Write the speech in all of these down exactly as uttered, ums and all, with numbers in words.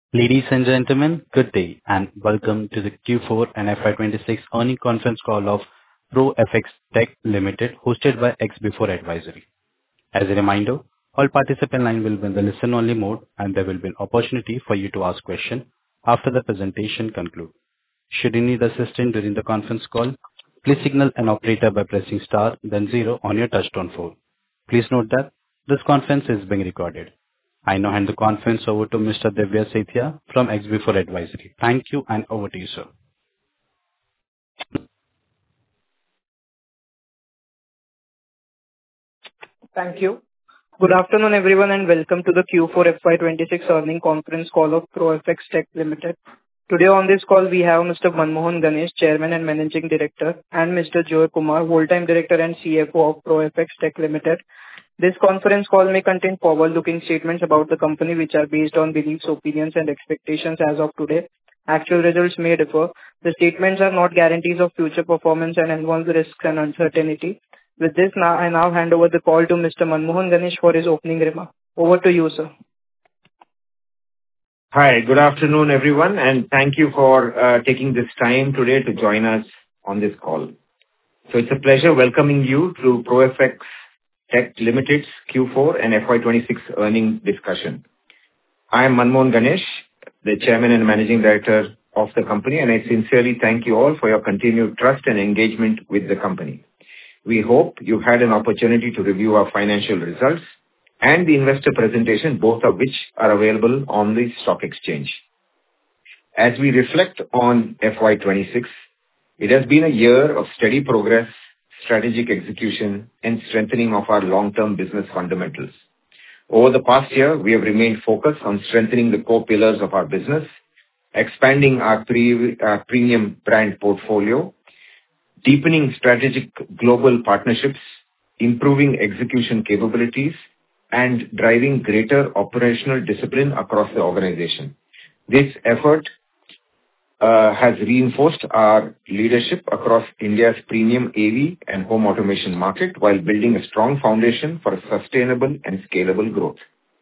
Ladies and gentlemen, good day, and welcome to the Q four and F Y twenty-six earnings conference call of ProFX Tech Limited, hosted by X Before Advisory. As a reminder, all participant line will be in the listen-only mode, and there will be an opportunity for you to ask questions after the presentation concludes. Should you need assistance during the conference call, please signal an operator by pressing star then zero on your touchtone phone. Please note that this conference is being recorded. I now hand the conference over to Mister Divya Sethia from X Before Advisory. Thank you, and over to you, sir. Thank you. Good afternoon, everyone, and welcome to the Q four F Y twenty-six earnings conference call of ProFX Tech Limited. Today on this call, we have Mister Manmohan Ganesh, Chairman and Managing Director, and Mister Joy Kumar, Whole-time Director and C F O of ProFX Tech Limited. This conference call may contain forward-looking statements about the company, which are based on beliefs, opinions, and expectations as of today. Actual results may differ. The statements are not guarantees of future performance and involve risks and uncertainty. With this, now I now hand over the call to Mister Manmohan Ganesh for his opening remarks. Over to you, sir. Hi, good afternoon, everyone, and thank you for uh, taking this time today to join us on this call. So it's a pleasure welcoming you to ProFX Tech Limited's Q four and F Y twenty-six earnings discussion. I am Manmohan Ganesh, the Chairman and Managing Director of the company, and I sincerely thank you all for your continued trust and engagement with the company. We hope you had an opportunity to review our financial results and the investor presentation, both of which are available on the stock exchange. As we reflect on F Y twenty-six, it has been a year of steady progress, strategic execution, and strengthening of our long-term business fundamentals. Over the past year, we have remained focused on strengthening the core pillars of our business, expanding our pre- uh, premium brand portfolio, deepening strategic global partnerships, improving execution capabilities, and driving greater operational discipline across the organization. This effort uh, has reinforced our leadership across India's premium A V and home automation market while building a strong foundation for sustainable and scalable growth.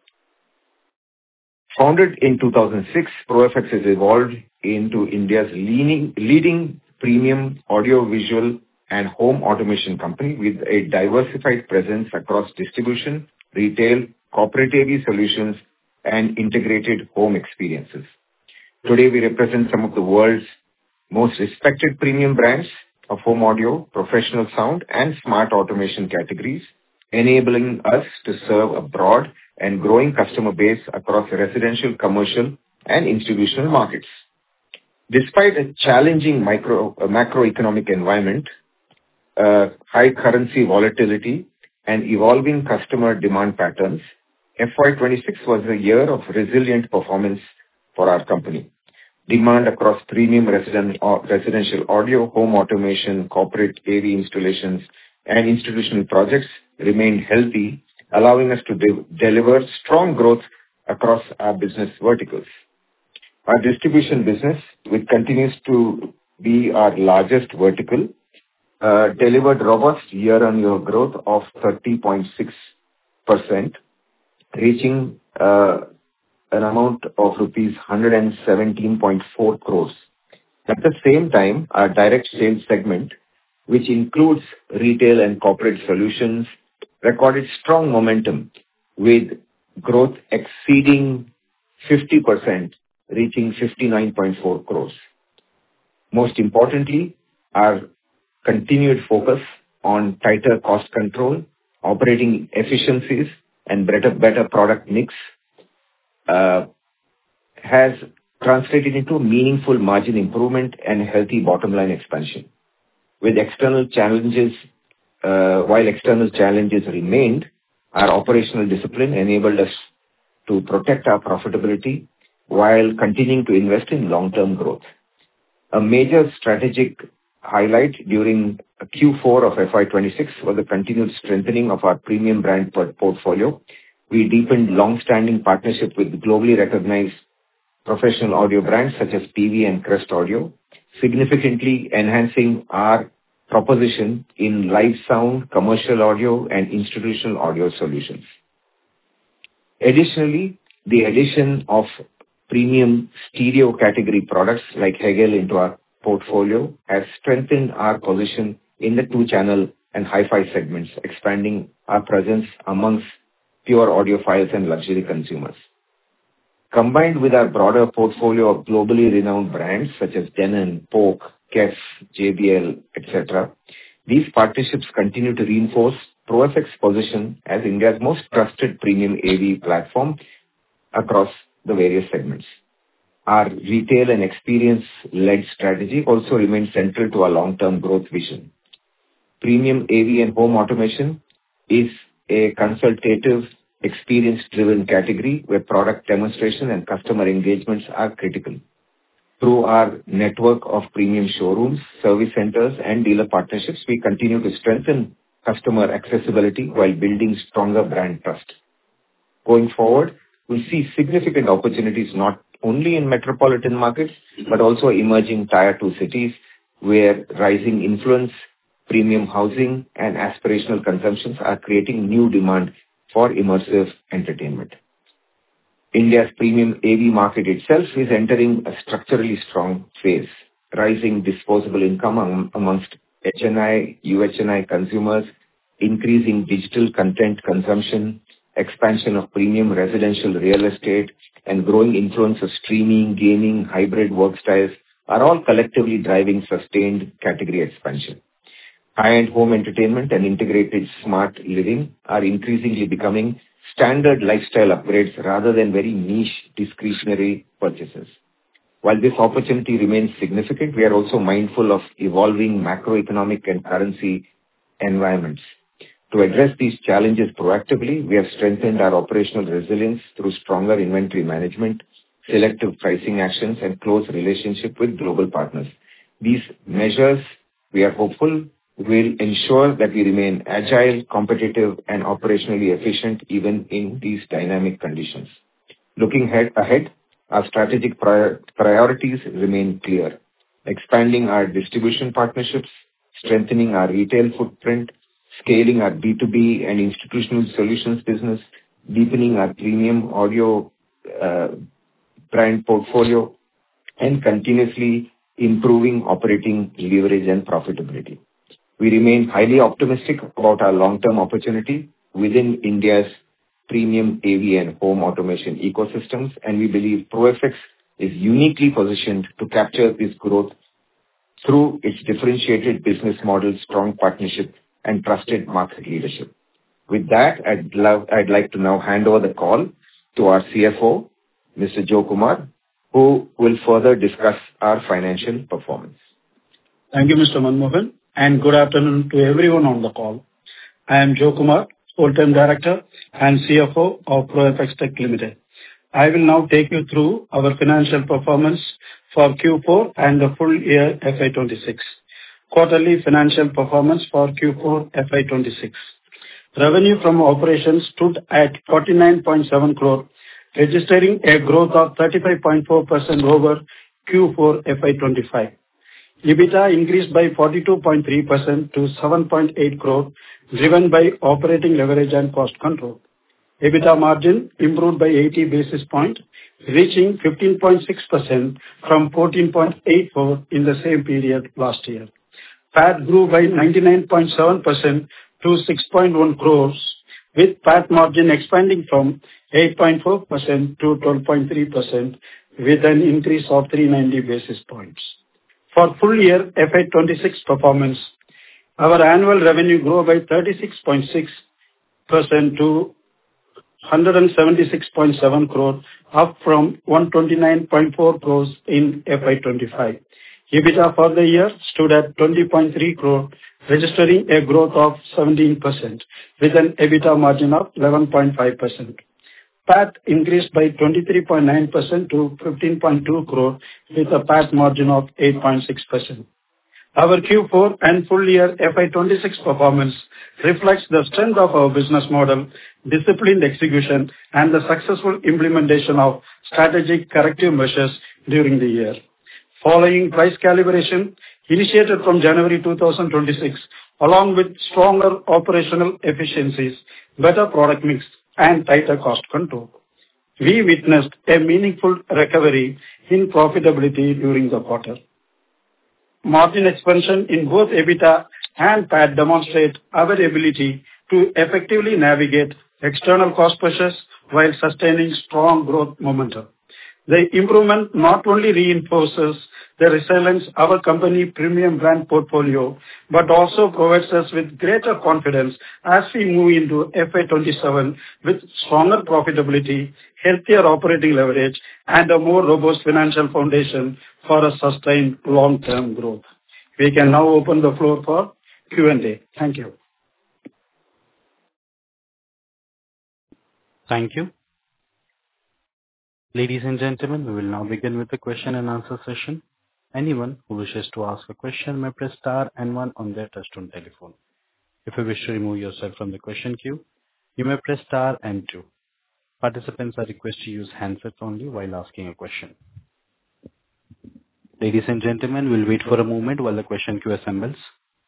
Founded in two thousand six, ProFX has evolved into India's leading, leading premium audio-visual and home automation company with a diversified presence across distribution, retail, corporate A V solutions, and integrated home experiences. Today, we represent some of the world's most respected premium brands of home audio, professional sound, and smart automation categories, enabling us to serve a broad and growing customer base across residential, commercial, and institutional markets. Despite a challenging micro, uh, macroeconomic environment, uh, high currency volatility, and evolving customer demand patterns, F Y twenty-six was a year of resilient performance for our company. Demand across premium resident, uh, residential audio, home automation, corporate A V installations, and institutional projects remained healthy, allowing us to de- deliver strong growth across our business verticals. Our distribution business, which continues to be our largest vertical, uh, delivered robust year-on-year growth of thirty point six percent, reaching uh, an amount of rupees one hundred seventeen point four crores. At the same time, our direct sales segment, which includes retail and corporate solutions, recorded strong momentum with growth exceeding fifty percent, reaching fifty-nine point four crores. Most importantly, our continued focus on tighter cost control, operating efficiencies, and better, better product mix uh, has translated into meaningful margin improvement and healthy bottom line expansion. With external challenges, uh, while external challenges remained, our operational discipline enabled us to protect our profitability while continuing to invest in long-term growth. A major strategic highlight during Q four of F Y twenty-six was the continued strengthening of our premium brand portfolio. We deepened long-standing partnership with globally recognized professional audio brands such as P V and Crest Audio, significantly enhancing our proposition in live sound, commercial audio, and institutional audio solutions. Additionally, the addition of premium stereo category products like Hegel into our portfolio has strengthened our position in the two-channel and hi-fi segments, expanding our presence amongst pure audiophiles and luxury consumers. Combined with our broader portfolio of globally renowned brands such as Denon, Polk, Kef, J B L, et cetera, these partnerships continue to reinforce ProFX position as India's most trusted premium A V platform across the various segments. Our retail and experience-led strategy also remains central to our long-term growth vision. Premium A V and home automation is a consultative, experience-driven category where product demonstration and customer engagements are critical. Through our network of premium showrooms, service centers, and dealer partnerships, we continue to strengthen customer accessibility while building stronger brand trust. Going forward, we see significant opportunities not only in metropolitan markets, but also emerging Tier two cities where rising influence, premium housing, and aspirational consumptions are creating new demand for immersive entertainment. India's premium A V market itself is entering a structurally strong phase. Rising disposable income am- amongst H N I, U H N I consumers, increasing digital content consumption, expansion of premium residential real estate, and growing influence of streaming, gaming, hybrid work styles are all collectively driving sustained category expansion. High-end home entertainment and integrated smart living are increasingly becoming standard lifestyle upgrades rather than very niche discretionary purchases. While this opportunity remains significant, we are also mindful of evolving macroeconomic and currency environments. To address these challenges proactively, we have strengthened our operational resilience through stronger inventory management, selective pricing actions, and close relationship with global partners. These measures, we are hopeful, will ensure that we remain agile, competitive, and operationally efficient even in these dynamic conditions. Looking ahead, ahead our strategic prior, priorities remain clear. Expanding our distribution partnerships, strengthening our retail footprint, scaling our B two B and institutional solutions business, deepening our premium audio uh, brand portfolio, and continuously improving operating leverage and profitability. We remain highly optimistic about our long-term opportunity within India's premium A V and home automation ecosystems, and we believe ProFX is uniquely positioned to capture this growth through its differentiated business model, strong partnership, and trusted market leadership. With that, I'd love, I'd like to now hand over the call to our C F O, Mister Joe Kumar, who will further discuss our financial performance. Thank you, Mister Manmohan, and good afternoon to everyone on the call. I am Joe Kumar, Full-Time Director and C F O of ProFX Tech Limited. I will now take you through our financial performance for Q four and the full year F Y twenty-six. Quarterly financial performance for Q four F Y twenty-six. Revenue from operations stood at forty-nine point seven crore, registering a growth of thirty-five point four percent over Q four F Y twenty-five. EBITDA increased by forty-two point three percent to seven point eight crore, driven by operating leverage and cost control. EBITDA margin improved by eighty basis points, reaching fifteen point six percent from fourteen point eight four in the same period last year. P A T grew by ninety-nine point seven percent to six point one crores, with P A T margin expanding from eight point four percent to twelve point three percent, with an increase of three hundred ninety basis points. For full year F Y twenty-six performance, our annual revenue grew by thirty-six point six percent to one hundred seventy-six point seven crore, up from one hundred twenty-nine point four crores in F Y twenty-five. EBITDA for the year stood at twenty point three crore, registering a growth of seventeen percent, with an EBITDA margin of eleven point five percent. P A T increased by twenty-three point nine percent to fifteen point two crore, with a P A T margin of eight point six percent. Our Q four and full year F Y twenty-six performance reflects the strength of our business model, disciplined execution, and the successful implementation of strategic corrective measures during the year. Following price calibration initiated from January two thousand twenty-six, along with stronger operational efficiencies, better product mix, and tighter cost control, we witnessed a meaningful recovery in profitability during the quarter. Margin expansion in both EBITDA and P A T demonstrate our ability to effectively navigate external cost pressures while sustaining strong growth momentum. The improvement not only reinforces the resilience of our company premium brand portfolio, but also provides us with greater confidence as we move into F Y twenty-seven with stronger profitability, healthier operating leverage, and a more robust financial foundation for a sustained long-term growth. We can now open the floor for Q and A. Thank you. Thank you. Ladies and gentlemen, we will now begin with the question and answer session. Anyone who wishes to ask a question may press star and one on their touchtone telephone. If you wish to remove yourself from the question queue, you may press star and two. Participants are requested to use handsets only while asking a question. Ladies and gentlemen, we'll wait for a moment while the question queue assembles.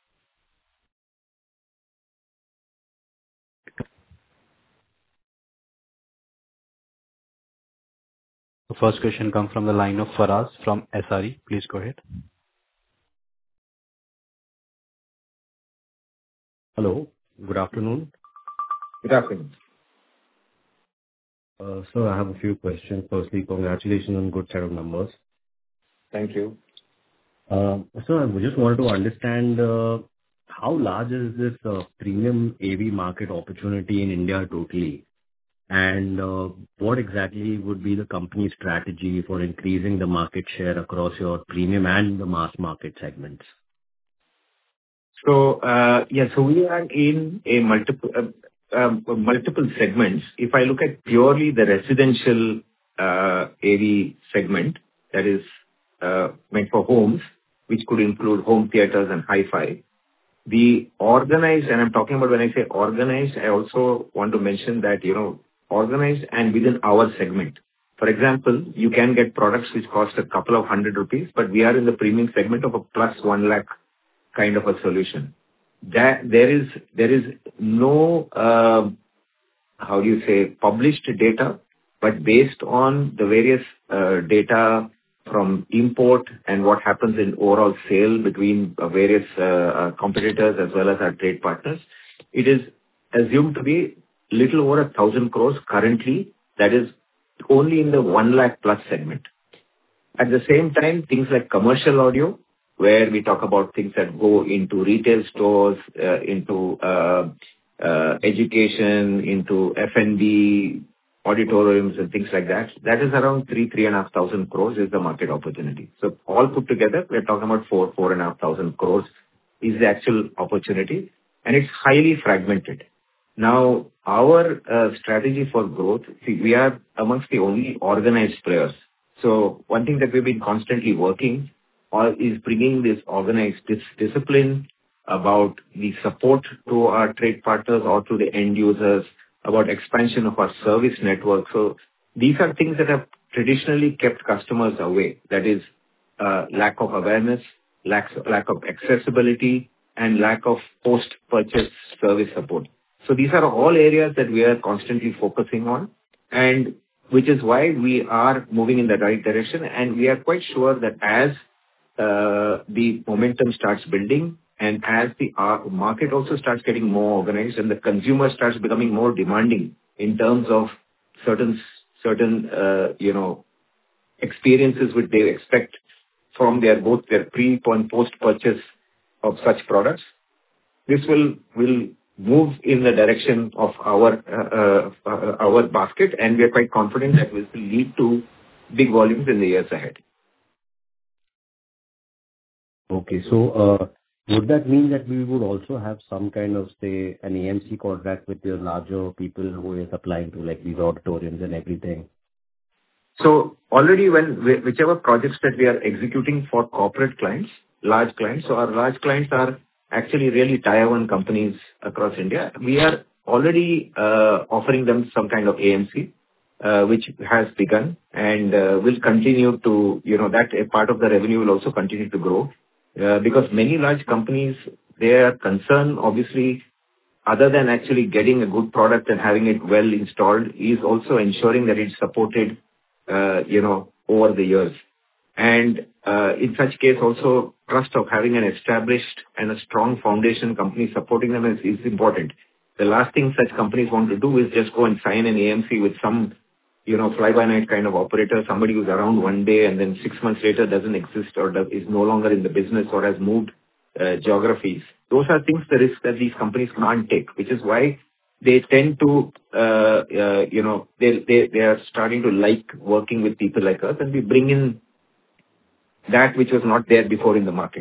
The first question comes from the line of Faraz from S R E. Please go ahead. Hello. Good afternoon. Good afternoon. Uh, so I have a few questions. Firstly, congratulations on good set of numbers. Thank you. Uh, so I just wanted to understand uh, how large is this uh, premium A V market opportunity in India totally? And uh, what exactly would be the company's strategy for increasing the market share across your premium and the mass market segments? So, uh, yeah, so we are in a multiple uh, um, multiple segments. If I look at purely the residential uh, A V segment, that is uh, meant for homes, which could include home theaters and hi-fi. The organized, and I'm talking about when I say organized, I also want to mention that, you know, organized and within our segment. For example, you can get products which cost a couple of hundred rupees, but we are in the premium segment of a plus one lakh kind of a solution. That there is there is no uh, how do you say published data, but based on the various uh, data from import and what happens in overall sale between uh, various uh, uh, competitors as well as our trade partners, it is assumed to be little over a thousand crores currently. That is only in the one lakh plus segment. At the same time, things like commercial audio, where we talk about things that go into retail stores, uh, into uh, uh, education, into F and B, auditoriums and things like that. That is around three, three and a half thousand crores is the market opportunity. So all put together, we're talking about four, four and a half thousand crores is the actual opportunity, and it's highly fragmented. Now, our uh, strategy for growth, see, we are amongst the only organized players. So one thing that we've been constantly working on is bringing this organized dis- discipline about the support to our trade partners or to the end users, about expansion of our service network. So these are things that have traditionally kept customers away. That is uh, lack of awareness, lack, lack of accessibility, and lack of post-purchase service support. So these are all areas that we are constantly focusing on, and which is why we are moving in the right direction. And we are quite sure that as uh, the momentum starts building and as the uh, market also starts getting more organized and the consumer starts becoming more demanding in terms of certain, certain uh, you know, experiences which they expect from their both their pre and post purchase of such products, this will will move in the direction of our uh, uh, our basket, and we are quite confident that this will lead to big volumes in the years ahead. Okay, so uh, would that mean that we would also have some kind of, say, an A M C contract with the larger people who are supplying to like these auditoriums and everything? So already when whichever projects that we are executing for corporate clients, large clients, so our large clients are actually really tier one companies across India. We are already uh, offering them some kind of A M C, uh, which has begun and uh, will continue to, you know, that a part of the revenue will also continue to grow uh, because many large companies, their concern obviously other than actually getting a good product and having it well installed, is also ensuring that it's supported, uh, you know, over the years. And uh, in such case, also trust of having an established and a strong foundation company supporting them is, is important. The last thing such companies want to do is just go and sign an A M C with some, you know, fly-by-night kind of operator, somebody who's around one day and then six months later doesn't exist or does, is no longer in the business or has moved uh, geographies. Those are things, the risk that these companies can't take, which is why they tend to, uh, uh, you know, they, they, they are starting to like working with people like us, and we bring in that which was not there before in the market.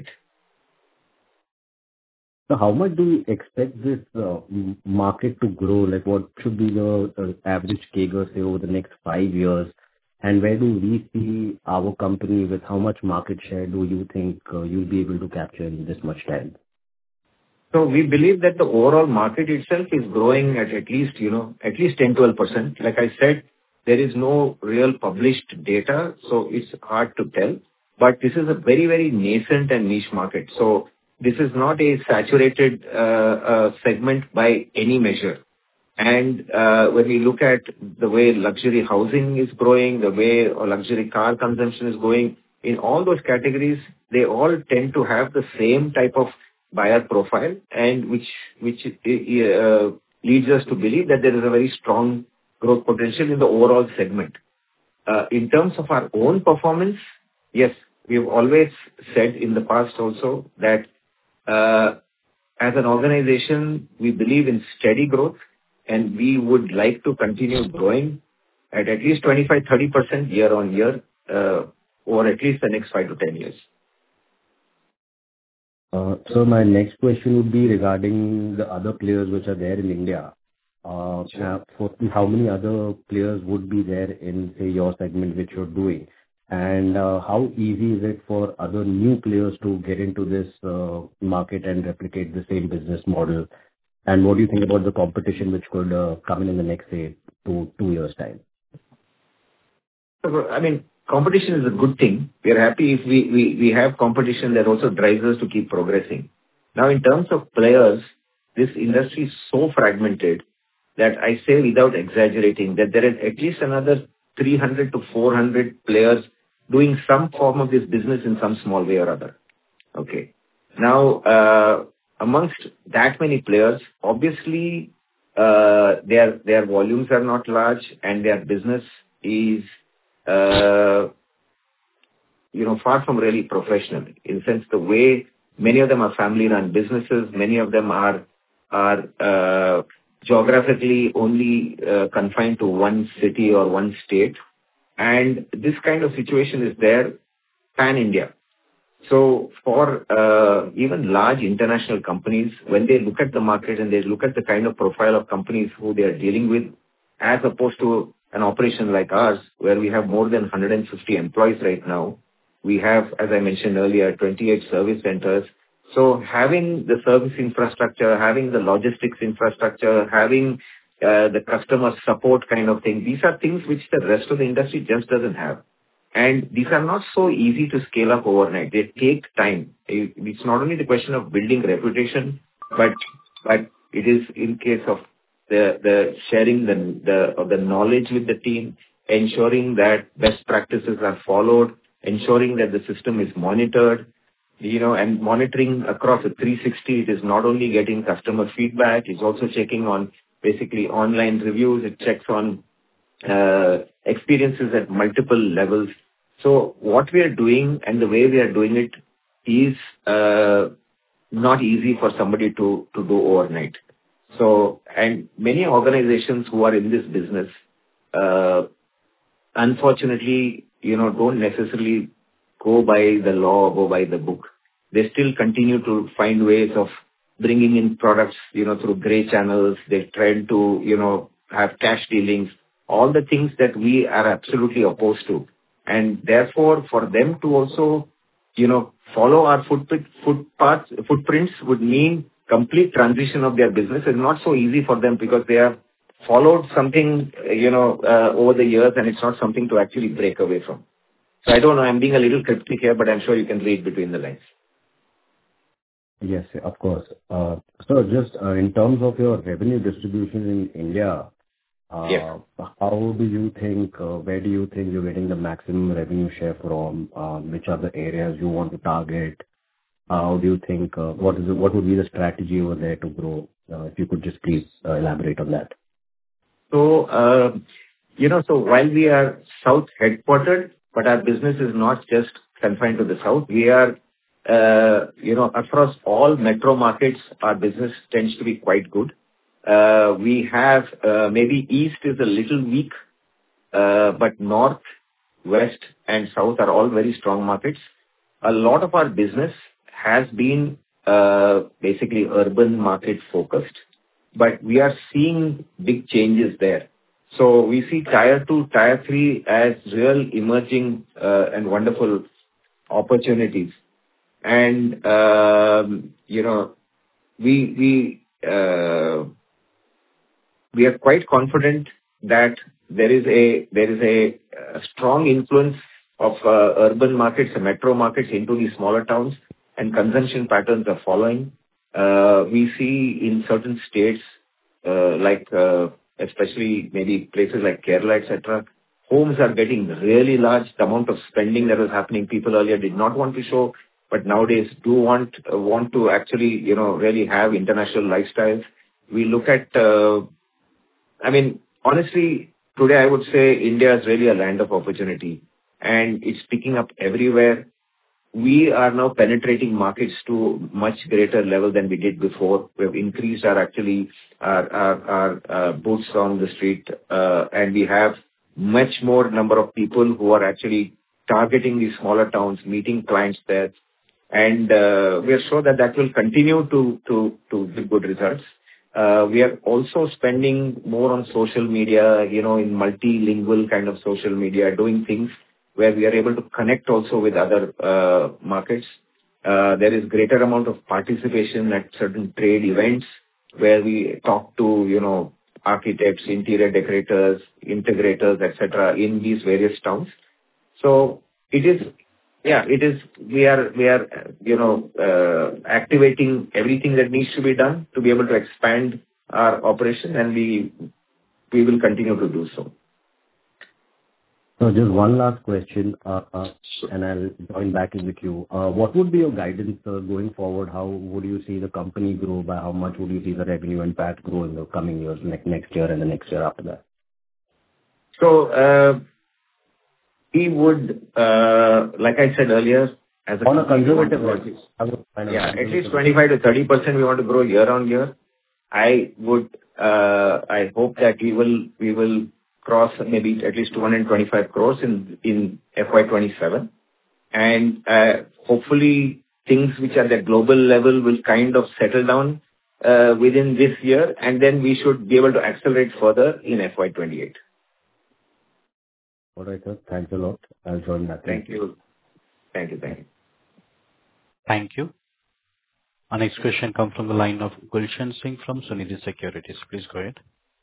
So how much do you expect this uh, m- market to grow? Like, what should be the uh, average C A G R, say, over the next five years? And where do we see our company with how much market share do you think uh, you'll be able to capture in this much time? So we believe that the overall market itself is growing at at least, you know, at least ten to twelve percent. Like I said, there is no real published data, so it's hard to tell. But this is a very, very nascent and niche market. So this is not a saturated uh, uh, segment by any measure. And uh, when we look at the way luxury housing is growing, the way luxury car consumption is going, in all those categories, they all tend to have the same type of buyer profile, and which which uh, leads us to believe that there is a very strong growth potential in the overall segment. Uh, in terms of our own performance, yes, we've always said in the past also that uh, as an organization, we believe in steady growth, and we would like to continue growing at at least twenty-five to thirty percent year on year uh, over at least the next five to ten years. Uh, So my next question would be regarding the other players which are there in India. Uh, uh, For how many other players would be there in, say, your segment which you're doing? And uh, how easy is it for other new players to get into this uh, market and replicate the same business model? And what do you think about the competition which could uh, come in in the next, say, two two years' time? So, I mean, competition is a good thing. We are happy if we, we, we have competition that also drives us to keep progressing. Now, in terms of players, this industry is so fragmented that I say without exaggerating that there is at least another three hundred to four hundred players doing some form of this business in some small way or other. Okay. Now, uh, amongst that many players, obviously, uh, their, their volumes are not large and their business is Uh, you know, far from really professional. In the sense, the way many of them are family-run businesses, many of them are are uh, geographically only uh, confined to one city or one state, and this kind of situation is there pan-India. So for uh, even large international companies, when they look at the market and they look at the kind of profile of companies who they are dealing with, as opposed to an operation like ours, where we have more than one hundred fifty employees right now. We have, as I mentioned earlier, twenty-eight service centers. So having the service infrastructure, having the logistics infrastructure, having uh, the customer support kind of thing, these are things which the rest of the industry just doesn't have. And these are not so easy to scale up overnight. They take time. It's not only the question of building reputation, but but it is in case of the the sharing the the of the knowledge with the team, ensuring that best practices are followed, ensuring that the system is monitored, you know, and monitoring across a three sixty. It is not only getting customer feedback, it's also checking on basically online reviews. It checks on uh, experiences at multiple levels. So what we are doing and the way we are doing it is uh, not easy for somebody to to do overnight. So, and many organizations who are in this business, uh, unfortunately, you know, don't necessarily go by the law, go by the book. They still continue to find ways of bringing in products, you know, through grey channels. They try to, you know, have cash dealings, all the things that we are absolutely opposed to. And therefore, for them to also, you know, follow our footprint, footpaths, footprints would mean complete transition of their business. Is not so easy for them because they have followed something, you know, uh, over the years, and it's not something to actually break away from. So I don't know, I'm being a little cryptic here, but I'm sure you can read between the lines. Yes, of course. Uh, So just uh, in terms of your revenue distribution in India, Yes. uh, how do you think, uh, where do you think you're getting the maximum revenue share from? Uh, Which are the areas you want to target? How do you think, uh, what is it, what would be the strategy over there to grow? Uh, If you could just please uh, elaborate on that. So, uh, you know, so while we are South headquartered, but our business is not just confined to the South. We are, uh, you know, across all metro markets, our business tends to be quite good. Uh, We have, uh, maybe East is a little weak, uh, but North, West, and South are all very strong markets. A lot of our business has been uh, basically urban market focused, but we are seeing big changes there. So we see Tier two, Tier three as real emerging uh, and wonderful opportunities. And, um, you know, we we uh, we are quite confident that there is a there is a, a strong influence of uh, urban markets and metro markets into these smaller towns, and consumption patterns are following. Uh, we see in certain states, uh, like uh, especially maybe places like Kerala, et cetera, homes are getting really large. The amount of spending that was happening, people earlier did not want to show, but nowadays do want uh, want to actually, you know, really have international lifestyles. We look at uh, I mean, honestly, today I would say India is really a land of opportunity, and it's picking up everywhere. We are now penetrating markets to much greater level than we did before. We have increased our actually our our our uh, boots on the street, uh, and we have much more number of people who are actually targeting these smaller towns, meeting clients there. And uh, we are sure that that will continue to to to give good results. Uh, We are also spending more on social media, you know, in multilingual kind of social media, doing things where we are able to connect also with other uh, markets. Uh, There is greater amount of participation at certain trade events where we talk to, you know, architects, interior decorators, integrators, et cetera, in these various towns. So it is, yeah, it is, we are, we are, uh, you know, uh, activating everything that needs to be done to be able to expand our operation, and we, we will continue to do so. So just one last question, uh, uh, and I'll join back in the queue. Uh, What would be your guidance uh, going forward? How would you see the company grow? By how much would you see the revenue and P A T grow in the coming years, like next year and the next year after that? So, uh, we would, uh, like I said earlier, as a On a company, we want to conservative grow- basis. I would find a Yeah, at least conservative- twenty-five to thirty percent we want to grow year on year. I would, uh, I hope that we will, we will cross maybe at least two hundred twenty-five crores in, in F Y twenty-seven. And, uh, hopefully things which are at the global level will kind of settle down, uh, within this year, and then we should be able to accelerate further in F Y twenty-eight. All right, sir. Thanks a lot. I'll join back. Thank you. Thank you. Thank you. Thank you. Our next question comes from the line of Gulshan Singh from Sunidhi Securities. Please go ahead.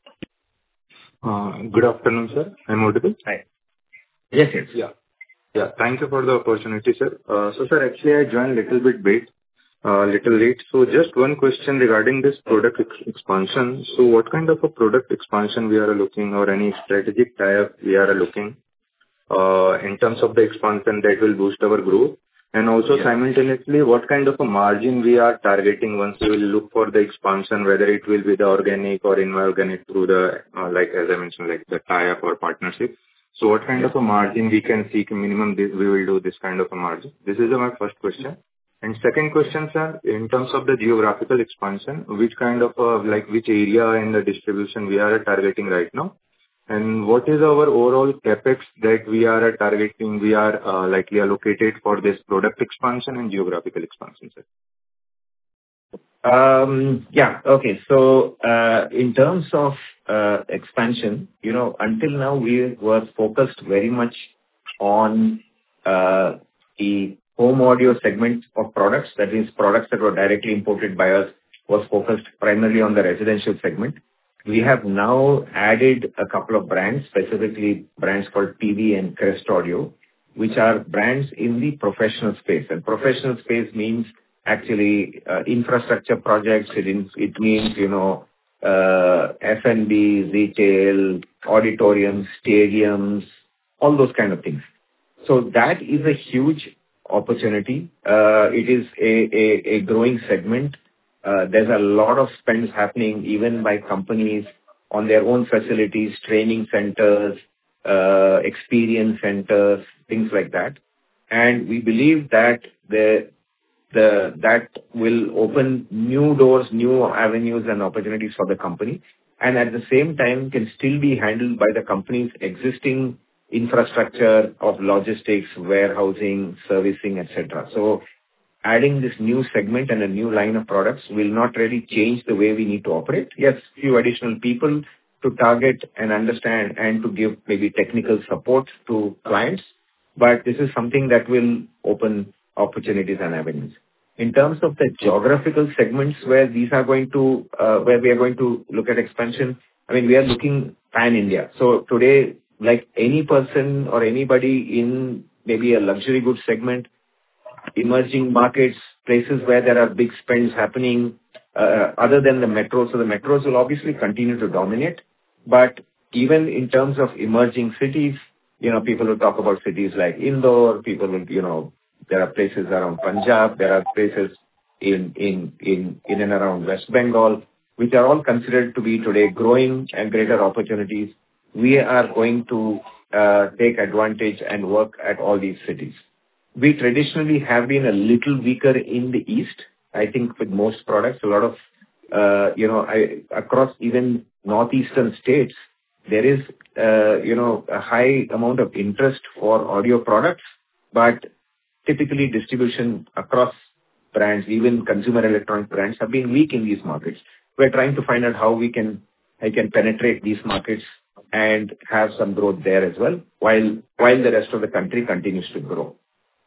Uh, Good afternoon, sir. I'm audible? Hi. Yes, yes. Yeah. Yeah. Thank you for the opportunity, sir. Uh, So, sir, actually, I joined little bit late, uh, little late. So just one question regarding this product ex- expansion. So what kind of a product expansion we are looking, or any strategic tie-up we are looking, uh, in terms of the expansion that will boost our growth? And also simultaneously, what kind of a margin we are targeting once we will look for the expansion, whether it will be the organic or inorganic through the, uh, like, as I mentioned, like the tie-up or partnership. So what kind of a margin we can seek minimum this, we will do this kind of a margin? This is my first question. And second question, sir, in terms of the geographical expansion, which kind of, uh, like, which area in the distribution we are targeting right now? And what is our overall CapEx that we are targeting, we are uh, likely allocated for this product expansion and geographical expansion, sir? Um, Yeah. Okay. So, uh in terms of uh expansion, you know, until now, we were focused very much on uh the home audio segment of products. That is, products that were directly imported by us, was focused primarily on the residential segment. We have now added a couple of brands, specifically brands called T V and Crest Audio, which are brands in the professional space. And professional space means actually uh, infrastructure projects. It, in, it means, you know, uh, F and B, retail, auditoriums, stadiums, all those kind of things. So that is a huge opportunity. Uh, it is a, a, a growing segment. Uh, there's a lot of spends happening even by companies on their own facilities, training centers, uh, experience centers, things like that. And we believe that the the that will open new doors, new avenues and opportunities for the company, and at the same time can still be handled by the company's existing infrastructure of logistics, warehousing, servicing, et cetera. So adding this new segment and a new line of products will not really change the way we need to operate. Yes, few additional people to target and understand and to give maybe technical support to clients, but this is something that will open opportunities and avenues. In terms of the geographical segments where these are going to, uh, where we are going to look at expansion, I mean, we are looking pan-India. So today, like any person or anybody in maybe a luxury goods segment, emerging markets, places where there are big spends happening, uh, other than the metros. So the metros will obviously continue to dominate. But even in terms of emerging cities, you know, people will talk about cities like Indore, people will, you know, there are places around Punjab, there are places in, in, in, in and around West Bengal, which are all considered to be today growing and greater opportunities. We are going to uh, take advantage and work at all these cities. We traditionally have been a little weaker in the East. I think with most products, a lot of, uh, you know, I, across even northeastern states, there is, uh, you know, a high amount of interest for audio products, but typically distribution across brands, even consumer electronic brands, have been weak in these markets. We're trying to find out how we can, I can penetrate these markets and have some growth there as well, while, while the rest of the country continues to grow.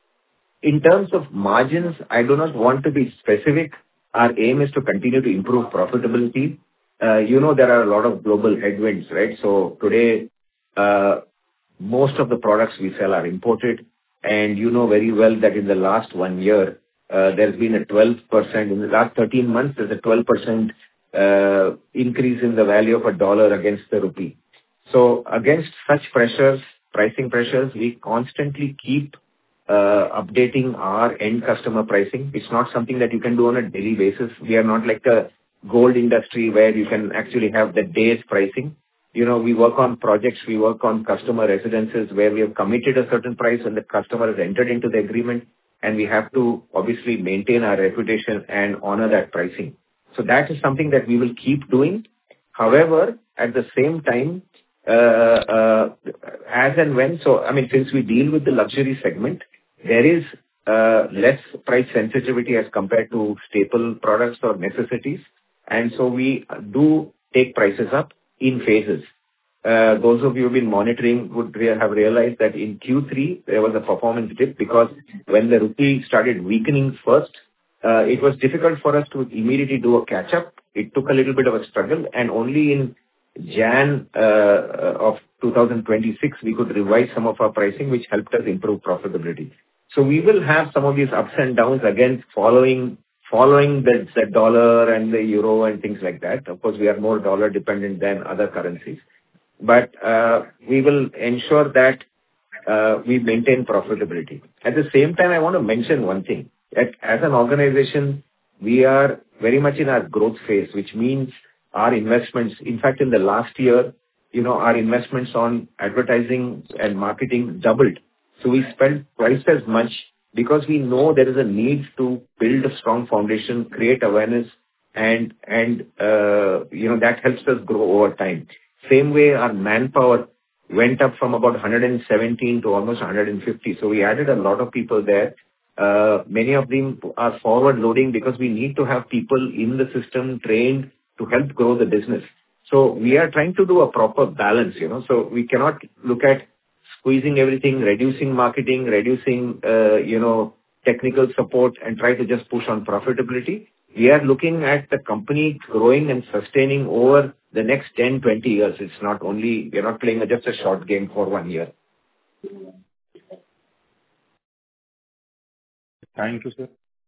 In terms of margins, I do not want to be specific. Our aim is to continue to improve profitability. Uh, you know, there are a lot of global headwinds, right? So today, uh, most of the products we sell are imported. And you know very well that in the last one year, uh, there's been a twelve percent, in the last thirteen months, there's a twelve percent uh, increase in the value of a dollar against the rupee. So against such pressures, pricing pressures, we constantly keep uh, updating our end customer pricing. It's not something that you can do on a daily basis. We are not like a gold industry where you can actually have the day's pricing. You know, we work on projects, we work on customer residences where we have committed a certain price and the customer has entered into the agreement, and we have to obviously maintain our reputation and honor that pricing. So that is something that we will keep doing. However, at the same time, uh, uh, as and when, so I mean, since we deal with the luxury segment, there is uh, less price sensitivity as compared to staple products or necessities. And so we do take prices up in phases. Uh, those of you who have been monitoring would re- have realized that in Q three, there was a performance dip because when the rupee started weakening first, uh, it was difficult for us to immediately do a catch-up. It took a little bit of a struggle, and only in January uh, of two thousand twenty-six, we could revise some of our pricing, which helped us improve profitability. So we will have some of these ups and downs again following following the, the dollar and the euro and things like that. Of course, we are more dollar dependent than other currencies. But uh, we will ensure that uh, we maintain profitability. At the same time, I want to mention one thing. That as an organization, we are very much in our growth phase, which means our investments, in fact, in the last year, you know, our investments on advertising and marketing doubled. So we spent twice as much because we know there is a need to build a strong foundation, create awareness, and, and uh, you know, that helps us grow over time. Same way, our manpower went up from about one hundred seventeen to almost one hundred fifty. So we added a lot of people there. Uh, many of them are forward loading because we need to have people in the system trained to help grow the business. So we are trying to do a proper balance, you know, so we cannot look at squeezing everything, reducing marketing, reducing, uh, you know, technical support and try to just push on profitability. We are looking at the company growing and sustaining over the next ten, twenty years. It's not only, we're not playing a, just a short game for one year. Thank you, sir.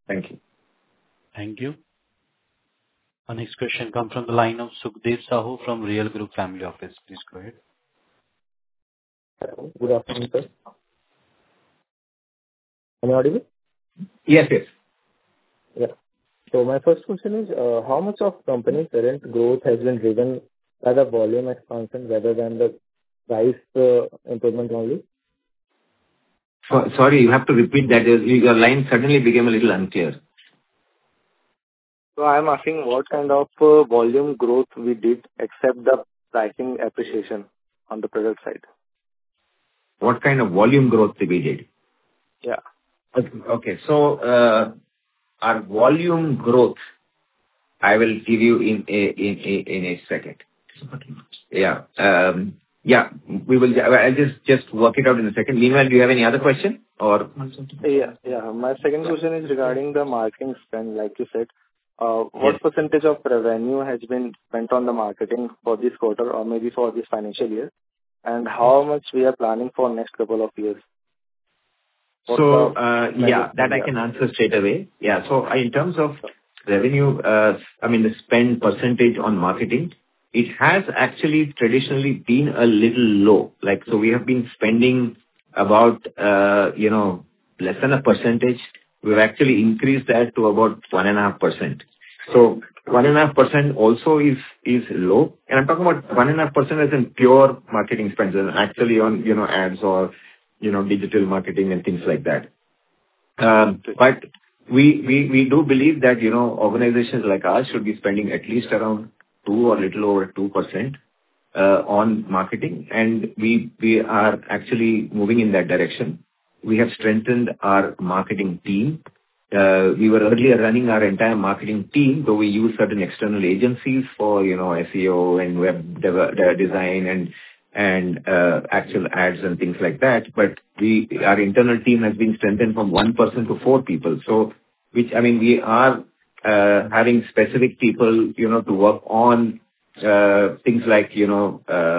Thank you. Thank you. Our next question comes from the line of Sukhdev Sahu from Real Group Family Office. Please go ahead. Hello. Good afternoon, sir. Am I audible? Yes, yes. Yeah. So my first question is, uh, how much of company's current growth has been driven by the volume expansion rather than the price uh, improvement only? So, sorry, you have to repeat that. Your your line suddenly became a little unclear. So I'm asking what kind of uh, volume growth we did except the pricing appreciation on the product side. What kind of volume growth we did? Yeah. Okay. okay. So, uh, our volume growth, I will give you in a in a in a second. Yeah. Um, yeah. We will. I'll just just work it out in a second. Meanwhile, do you have any other question or? Yeah. Yeah. My second question is regarding the marketing spend, like you said. Uh, what yes. percentage of revenue has been spent on the marketing for this quarter or maybe for this financial year, and how much we are planning for next couple of years? What so uh, yeah, that I can answer straight away. Yeah. So in terms of revenue, uh, I mean the spend percentage on marketing, it has actually traditionally been a little low. Like so, we have been spending about uh, you know less than a percentage. We've actually increased that to about one and a half percent. So one and a half percent also is is low, and I'm talking about one and a half percent as in pure marketing spends, and actually on you know ads or you know digital marketing and things like that. Um, but we we we do believe that you know organizations like ours should be spending at least around two or little over two percent uh, on marketing, and we we are actually moving in that direction. We have strengthened our marketing team. Uh, we were earlier running our entire marketing team, though we use certain external agencies for, you know, S E O and web dev- design and and uh, actual ads and things like that. But we, our internal team has been strengthened from one person to four people. So, which I mean, we are uh, having specific people, you know, to work on uh, things like, you know.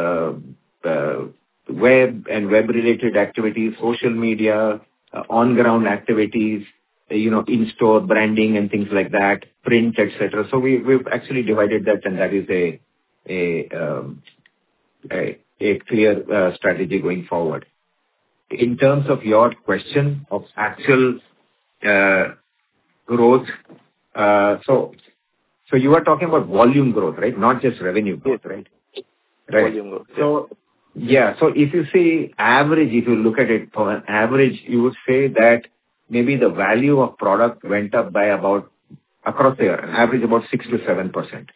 Uh, uh, web and web-related activities, social media, uh, on-ground activities, uh, you know, in-store branding and things like that, print, et cetera. So we, we've actually divided that, and that is a a um, a, a clear uh, strategy going forward. In terms of your question of actual uh, growth, uh, so so you are talking about volume growth, right? Not just revenue growth, right? Right. Volume growth. So. Yeah. So if you say average, if you look at it for an average, you would say that maybe the value of product went up by about, across the year, an average about six to seven percent.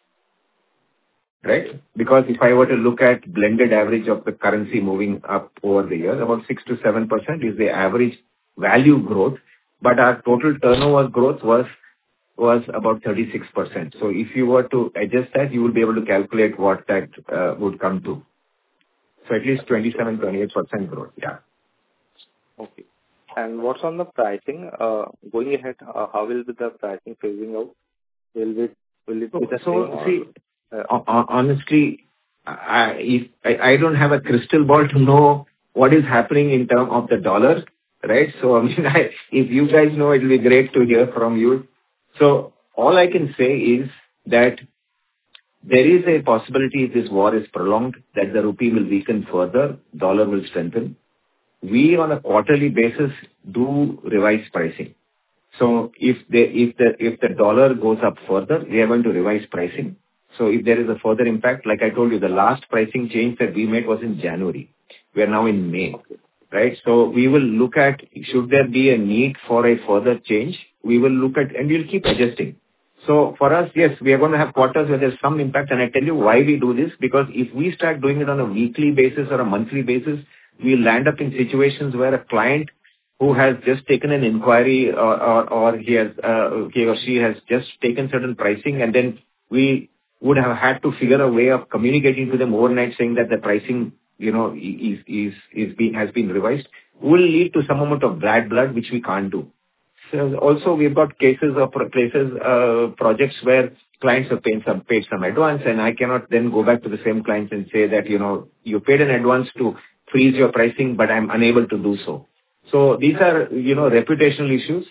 Right? Because if I were to look at blended average of the currency moving up over the years, about six to seven percent is the average value growth, but our total turnover growth was was about thirty-six percent. So if you were to adjust that, you would be able to calculate what that uh, would come to. So at least twenty-seven, twenty-eight percent growth. Yeah. Okay. And what's on the pricing? Uh, going ahead, uh, how will be the pricing phasing out? Will it will it be the so, same? See, or, uh, honestly, I, if, I I don't have a crystal ball to know what is happening in terms of the dollar, right? So I mean, I, if you guys know, it will be great to hear from you. So all I can say is that there is a possibility if this war is prolonged that the rupee will weaken further, dollar will strengthen. We on a quarterly basis do revise pricing. So if the if the if the dollar goes up further, we are going to revise pricing. So if there is a further impact, like I told you, the last pricing change that we made was in January. We are now in May, right? So we will look at should there be a need for a further change. We will look at and we'll keep adjusting. So for us, yes, we are going to have quarters where there's some impact, and I tell you why we do this, because if we start doing it on a weekly basis or a monthly basis, we'll land up in situations where a client who has just taken an inquiry or, or, or he has, uh, he or she has just taken certain pricing, and then we would have had to figure a way of communicating to them overnight saying that the pricing, you know, is, is, is being, has been revised, will lead to some amount of bad blood, which we can't do. So also, we've got cases of places, uh, projects where clients have paid some, paid some advance, and I cannot then go back to the same clients and say that, you know, you paid an advance to freeze your pricing, but I'm unable to do so. So these are, you know, reputational issues.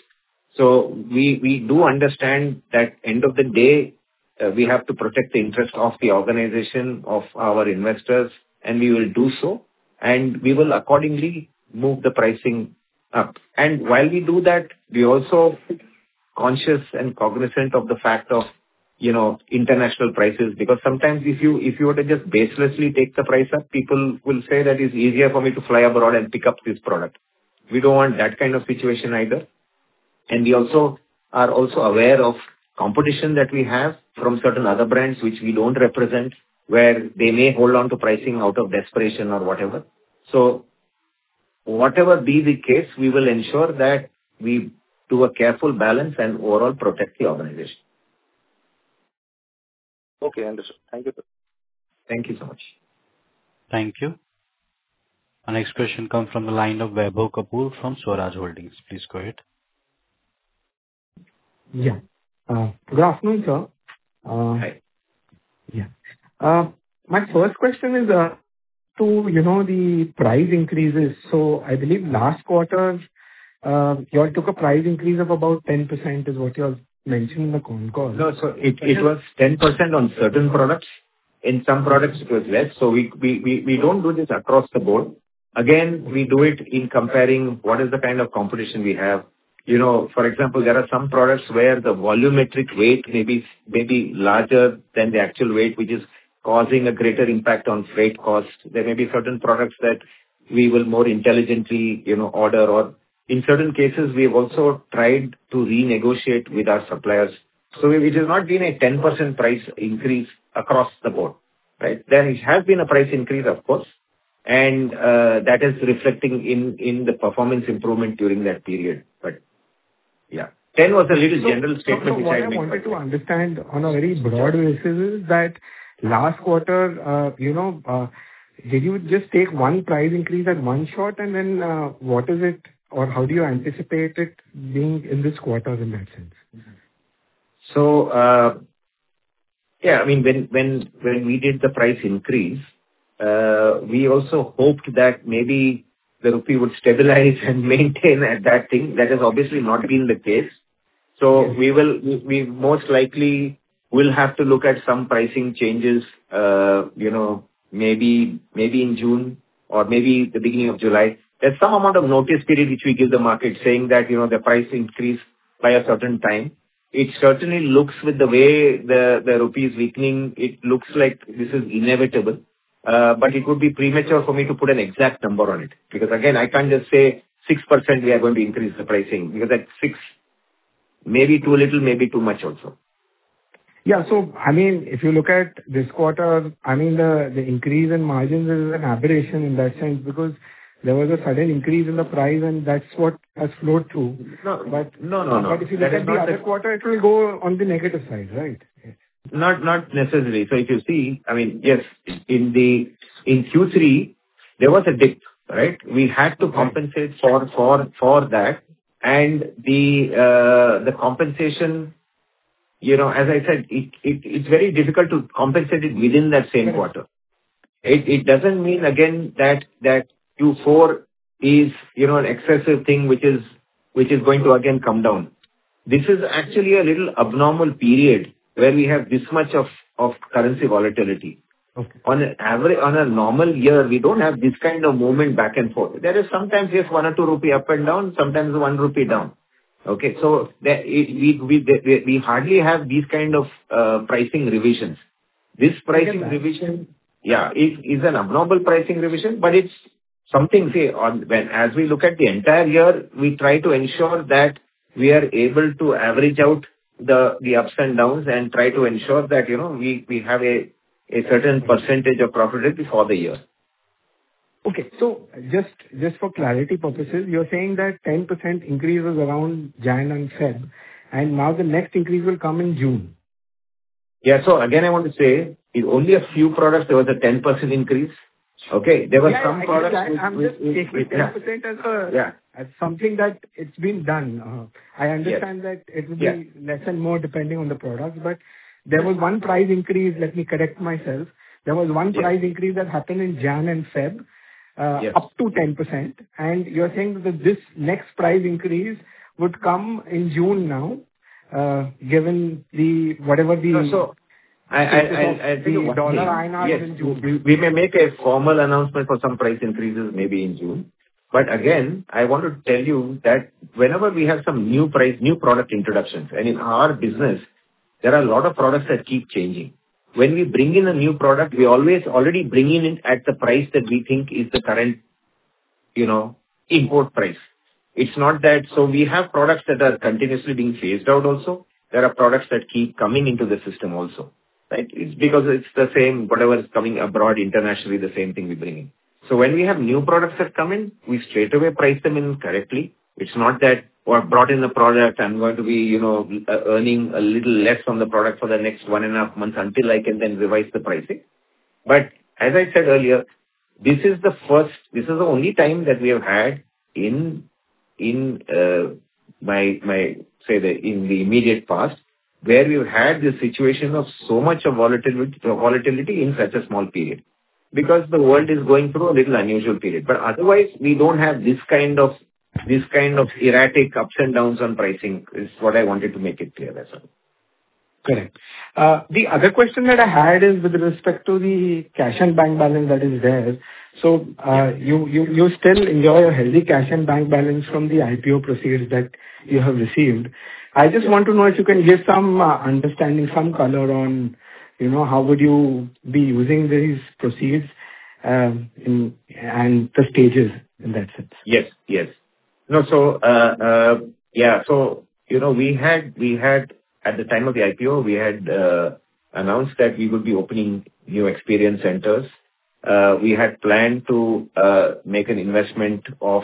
So we we do understand that end of the day, uh, we have to protect the interest of the organization, of our investors, and we will do so, and we will accordingly move the pricing up. And while we do that, we also conscious and cognizant of the fact of, you know, international prices, because sometimes if you if you were to just baselessly take the price up, people will say that it's easier for me to fly abroad and pick up this product. We don't want that kind of situation either. And we also are also aware of competition that we have from certain other brands which we don't represent, where they may hold on to pricing out of desperation or whatever. So whatever be the case, we will ensure that we do a careful balance and overall protect the organization. Okay, understood. Thank you, sir. Thank you so much. Thank you. Our next question comes from the line of Vaibhav Kapoor from Swaraj Holdings. Please go ahead. Yeah. Uh, Good afternoon, sir. Uh, Hi. Yeah. Uh, My first question is uh, to, you know, the price increases. So I believe last quarter, uh, you all took a price increase of about ten percent is what you all mentioned in the con call. No, so it it was ten percent on certain products. In some products, it was less. So we we we we don't do this across the board. Again, we do it in comparing what is the kind of competition we have. You know, for example, there are some products where the volumetric weight may be may be larger than the actual weight, which is causing a greater impact on freight costs. There may be certain products that we will more intelligently, you know, order, or in certain cases, we have also tried to renegotiate with our suppliers. So it has not been a ten percent price increase across the board, right? There has been a price increase, of course, and uh, that is reflecting in in the performance improvement during that period. But yeah, ten was a little general So- statement so which what I I made. wanted to understand on a very broad basis is that last quarter, uh, you know, uh, did you just take one price increase at one shot, and then uh, what is it, or how do you anticipate it being in this quarter in that sense? So, uh yeah, I mean, when when when we did the price increase, uh we also hoped that maybe the rupee would stabilize and maintain at that thing. That has obviously not been the case. So we will, we we most likely will have to look at some pricing changes, uh, you know, maybe maybe in June or maybe the beginning of July. There's some amount of notice period which we give the market, saying that, you know, the price increase by a certain time. It certainly looks, with the way the the rupee is weakening, it looks like this is inevitable. Uh, But it would be premature for me to put an exact number on it, because again, I can't just say six percent we are going to increase the pricing, because at six, maybe too little, maybe too much also. Yeah. So, I mean, if you look at this quarter, I mean, the the increase in margins is an aberration in that sense, because there was a sudden increase in the price, and that's what has flowed through. No, But no, no, no. but if you look That is at the not other the- quarter, it will go on the negative side, right? Not not necessarily. So if you see, I mean, yes, in the in Q three, there was a dip, right? We had to compensate for for for that. And the uh, the compensation, you know, as I said, it it it's very difficult to compensate it within that same quarter. It it doesn't mean, again, that that Q four is, you know, an excessive thing which is which is going to again come down. This is actually a little abnormal period where we have this much of of currency volatility. Okay. On an average, on a normal year, we don't have this kind of movement back and forth. There is sometimes, yes, one or two rupee up and down, sometimes one rupee down. Okay, so there, it- we we we we hardly have these kind of uh, pricing revisions. This pricing that. revision, yeah, is is an abnormal pricing revision, but it's something, say, on when as we look at the entire year, we try to ensure that we are able to average out the the ups and downs and try to ensure that, you know, we we have a a certain percentage of profitability for the year. Okay. So just just for clarity purposes, you're saying that ten percent increase was around Jan and Feb, and now the next increase will come in June. Yeah. So again, I want to say, in only a few products, there was a ten percent increase. Okay? There were Yeah, some I products understand. which- I'm which- just which- taking which- ten yeah. percent as a Yeah. as something that it's been done. Uh, I understand that it will be Yeah. less and more depending on the products, but there was one price increase, let me correct myself. There was one Yeah. price increase that happened in Jan and Feb, uh, Yes. up to ten percent, and you're saying that this next price increase would come in June now, uh, given the whatever the. No, so I I I I think the dollar I N R yes, in June. we, we may make a formal announcement for some price increases maybe in June. But again, I want to tell you that whenever we have some new price, new product introductions, and in our business, there are a lot of products that keep changing. When we bring in a new product, we always already bring in it at the price that we think is the current, you know, import price. It's not that, so we have products that are continuously being phased out also. There are products that keep coming into the system also, right? It's because it's the same, whatever is coming abroad internationally, the same thing we bring in. So when we have new products that come in, we straight away price them in correctly. It's not that, or brought in the product, I'm going to be, you know, earning a little less on the product for the next one and a half months until I can then revise the pricing. But as I said earlier, this is the first, this is the only time that we have had in, in, uh, my, my, say the, in the immediate past, where we've had this situation of so much of volatility, volatility in such a small period. Because the world is going through a little unusual period. But otherwise, we don't have this kind of this kind of erratic ups and downs on pricing, is what I wanted to make it clear as well. Correct. Uh, the other question that I had is with respect to the cash and bank balance that is there. So uh, you, you, you still enjoy a healthy cash and bank balance from the I P O proceeds that you have received. I just want to know if you can give some uh, understanding, some color on, you know, how would you be using these proceeds um, in, and the stages in that sense? Yes, yes. No, so, uh, uh, yeah, so, you know, we had, we had, at the time of the I P O, we had uh, announced that we would be opening new experience centers. Uh, we had planned to uh, make an investment of,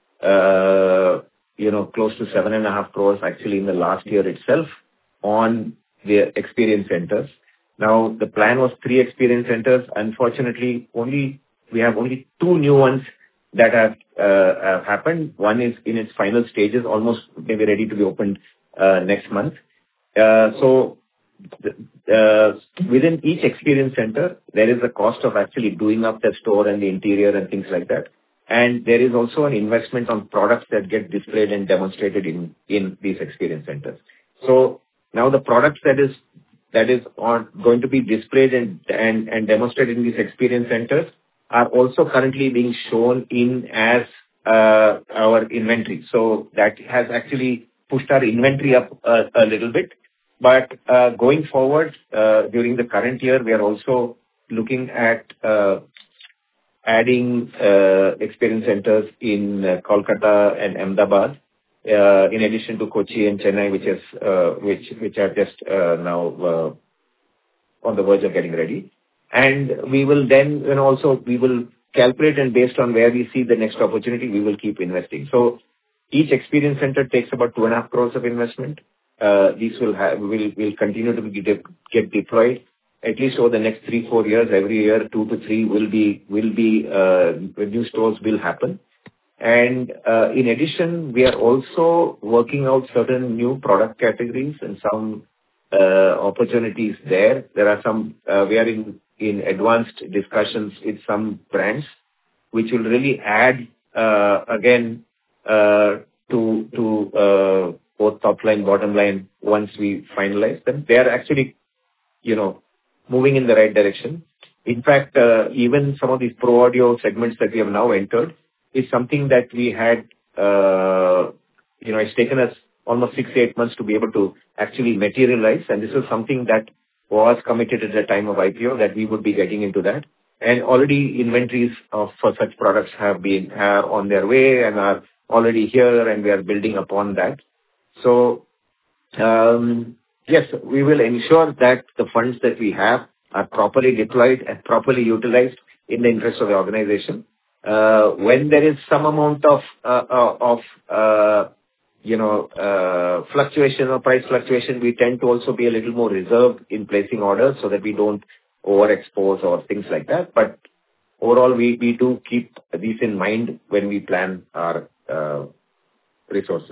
uh, you know, close to seven and a half crores actually in the last year itself on the experience centers. Now, the plan was three experience centers. Unfortunately, only we have only two new ones that have, uh, have happened. One is in its final stages, almost maybe ready to be opened uh, next month. Uh, so, uh, within each experience center, there is a cost of actually doing up the store and the interior and things like that. And there is also an investment on products that get displayed and demonstrated in, in these experience centers. So, now the products that is that is on, going to be displayed and, and, and demonstrated in these experience centers are also currently being shown in as uh, our inventory. So that has actually pushed our inventory up a, a little bit. But uh, going forward, uh, during the current year, we are also looking at uh, adding uh, experience centers in uh, Kolkata and Ahmedabad, uh, in addition to Kochi and Chennai, which is uh, which which are just uh, now uh, on the verge of getting ready. And we will then, and also we will calculate, and based on where we see the next opportunity, we will keep investing. So each experience center takes about two and a half crores of investment. Uh, these will have will will continue to be de- get deployed at least over the next three four years. Every year, two to three will be will be uh, new stores will happen. And uh, in addition, we are also working out certain new product categories and some uh, opportunities there. There are some, uh, we are in, in advanced discussions with some brands, which will really add, uh, again, uh, to, to uh, both top line, bottom line once we finalize them. They are actually, you know, moving in the right direction. In fact, uh, even some of these pro audio segments that we have now entered, is something that we had, uh, you know, it's taken us almost six, eight months to be able to actually materialize. And this is something that was committed at the time of I P O, that we would be getting into that. And already inventories of for such products have been are on their way and are already here, and we are building upon that. So, um, yes, we will ensure that the funds that we have are properly deployed and properly utilized in the interest of the organization. Uh, when there is some amount of, uh, uh, of, uh, you know, uh, fluctuation or price fluctuation, we tend to also be a little more reserved in placing orders so that we don't overexpose or things like that. But overall, we, we do keep these in mind when we plan our, uh, resources.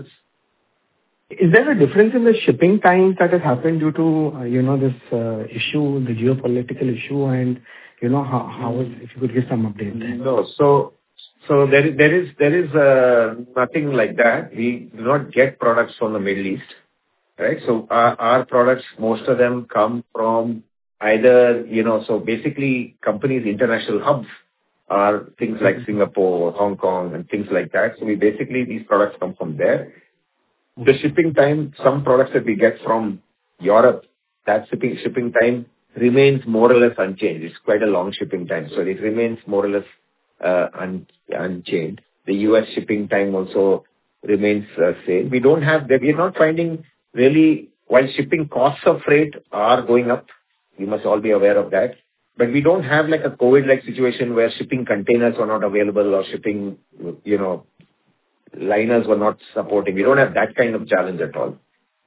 Is there a difference in the shipping times that has happened due to, uh, you know, this uh, issue, the geopolitical issue, and, you know, how, how is, if you could give some update there? No. So, So there is there is there is uh, nothing like that. We do not get products from the Middle East, right? So our, our products, most of them come from either, you know, so basically companies' international hubs are things like Singapore, Hong Kong, and things like that. So we basically, these products come from there. The shipping time, some products that we get from Europe, that shipping shipping time remains more or less unchanged. It's quite a long shipping time, so it remains more or less uh, un, unchanged. The U S shipping time also remains uh, same. We don't have that. We're not finding really, while shipping costs of freight are going up, we must all be aware of that. But we don't have like a COVID-like situation where shipping containers are not available or shipping, you know, liners were not supporting. We don't have that kind of challenge at all.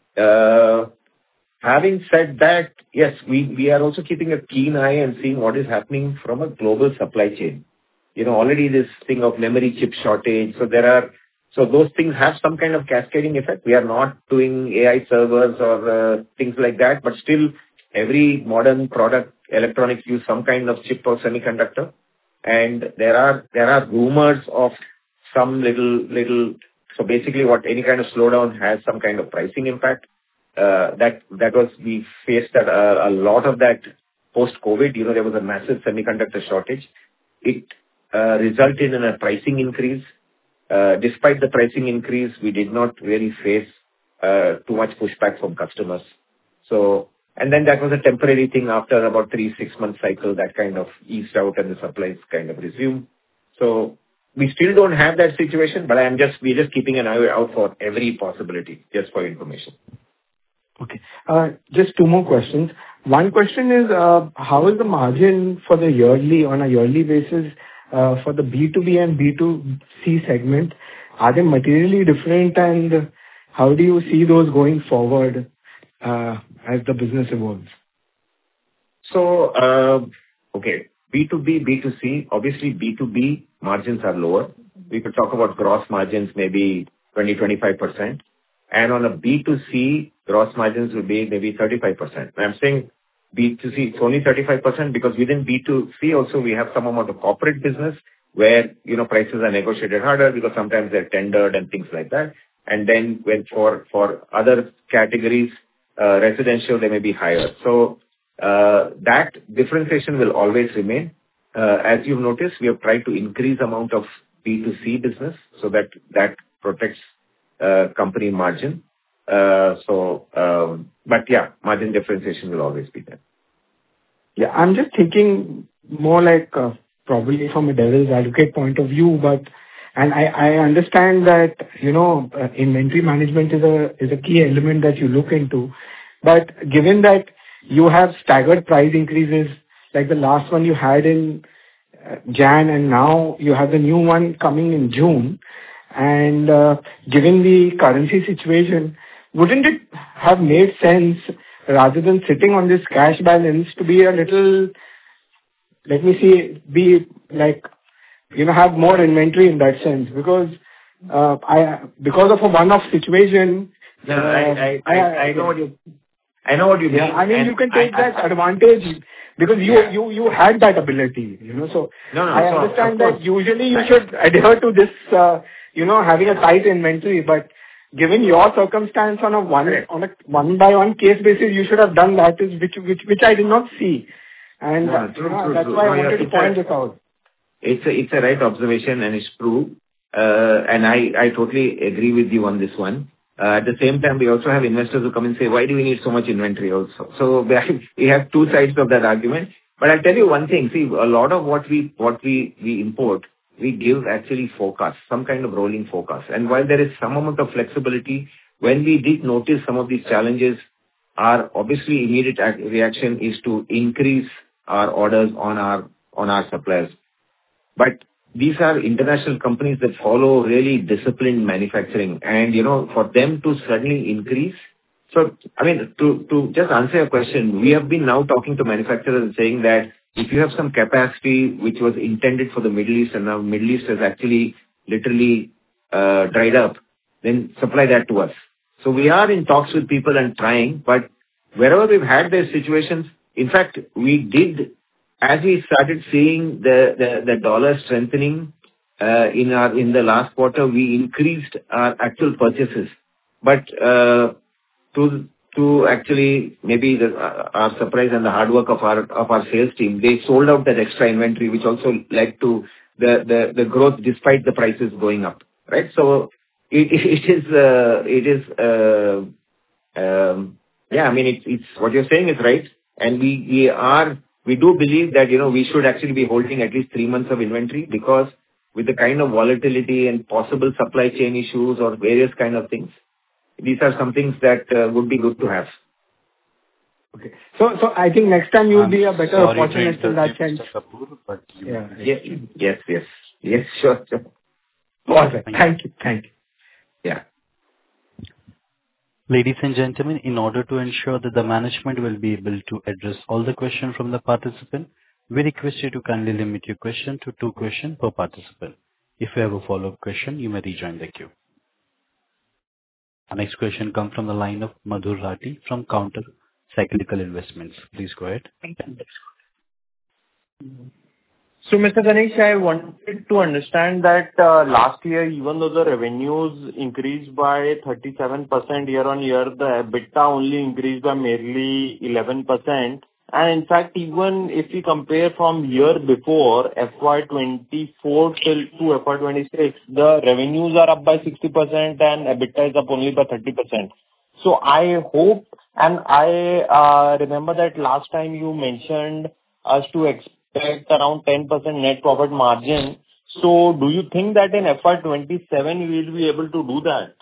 Uh, having said that, yes, we, we are also keeping a keen eye and seeing what is happening from a global supply chain. You know, already this thing of memory chip shortage. So there are, so those things have some kind of cascading effect. We are not doing A I servers or uh, things like that, but still every modern product, electronics use some kind of chip or semiconductor. And there are, there are rumors of some little, little, so basically what any kind of slowdown has some kind of pricing impact. Uh, that, that was, we faced that, uh, a lot of that post-COVID, you know, there was a massive semiconductor shortage. It uh, resulted in a pricing increase. Uh, despite the pricing increase, we did not really face uh, too much pushback from customers. So, and then that was a temporary thing. After about three, six month cycle, that kind of eased out and the supplies kind of resumed. So we still don't have that situation, but I am just, we're just keeping an eye out for every possibility, just for information. Okay. Uh, Just two more questions. One question is, uh, how is the margin for the yearly, on a yearly basis, uh, for the B two B and B two C segment? Are they materially different, and how do you see those going forward, uh, as the business evolves? So, uh, okay, B two B, B two C, obviously B two B margins are lower. We could talk about gross margins, maybe twenty to twenty-five percent. And on a B two C, gross margins will be maybe thirty-five percent. I'm saying B two C, it's only thirty-five percent because within B two C also we have some amount of corporate business where, you know, prices are negotiated harder because sometimes they're tendered and things like that. And then when for, for other categories, uh, residential, they may be higher. So, uh, that differentiation will always remain. Uh, as you've noticed, we have tried to increase amount of B two C business so that that protects Uh, company margin. Uh, so, um, but yeah, margin differentiation will always be there. Yeah, I'm just thinking more like uh, probably from a devil's advocate point of view, but and I, I understand that, you know, uh, inventory management is a is a key element that you look into. But given that you have staggered price increases, like the last one you had in uh, Jan, and now you have the new one coming in June. And uh, given the currency situation, wouldn't it have made sense, rather than sitting on this cash balance, to be a little, let me see, be like, you know, have more inventory in that sense? Because uh, I, because of a one-off situation. No, uh, I, I, I, I know what you, I know what you mean. Yeah, I mean, you can take I, that I, advantage because you, yeah. you, you had that ability, you know. So no, no, I so understand that usually you should adhere to this. Uh, you know, having a tight inventory, but given your circumstance on a one, Correct. on a one by one case basis, you should have done that, is which, which, which I did not see. And no, uh, true, you know, true, that's true. why No, I wanted yeah, to point a, this out. It's a, it's a right observation and it's true. Uh, and I, I totally agree with you on this one. Uh, at the same time, we also have investors who come and say, why do we need so much inventory also? So we have two sides of that argument. But I'll tell you one thing. See, a lot of what we, what we, we import, we give actually forecast, some kind of rolling forecast. And while there is some amount of flexibility, when we did notice some of these challenges, our obviously immediate reaction is to increase our orders on our, on our suppliers. But these are international companies that follow really disciplined manufacturing. And, you know, for them to suddenly increase. So, I mean, to, to just answer your question, we have been now talking to manufacturers and saying that if you have some capacity which was intended for the Middle East and now Middle East has actually literally uh, dried up, then supply that to us. So we are in talks with people and trying, but wherever we've had these situations, in fact, we did, as we started seeing the, the, the dollar strengthening uh, in our in the last quarter, we increased our actual purchases. But uh, to to actually maybe the, uh, our surprise and the hard work of our of our sales team, they sold out that extra inventory, which also led to the the, the growth despite the prices going up, right? So it it is uh, it is uh, um, yeah. I mean, it's it's what you're saying is right, and we we are we do believe that you know we should actually be holding at least three months of inventory, because with the kind of volatility and possible supply chain issues or various kind of things, these are some things that uh, would be good to have. Okay. So, so I think next time you'll I'm be a better sorry to opportunist in that interrupt you, sense. Mister Kapoor, but you Yeah. Yes, yes, yes, yes, sure, sure. All right. Thank you. Thank you. Thank you. Yeah. Ladies and gentlemen, in order to ensure that the management will be able to address all the questions from the participant, we request you to kindly limit your question to two questions per participant. If you have a follow-up question, you may rejoin the queue. Our next question comes from the line of Madhur Rathi from Counter Cyclical Investments. Please go ahead. So, Mister Ganesh, I wanted to understand that uh, last year, even though the revenues increased by thirty-seven percent year-on-year, the EBITDA only increased by merely eleven percent. And in fact, even if we compare from year before, F Y twenty-four till to F Y twenty-six, the revenues are up by sixty percent and EBITDA is up only by thirty percent. So I hope, and I uh, remember that last time you mentioned us to expect around ten percent net profit margin. So do you think that in F Y twenty-seven we will be able to do that?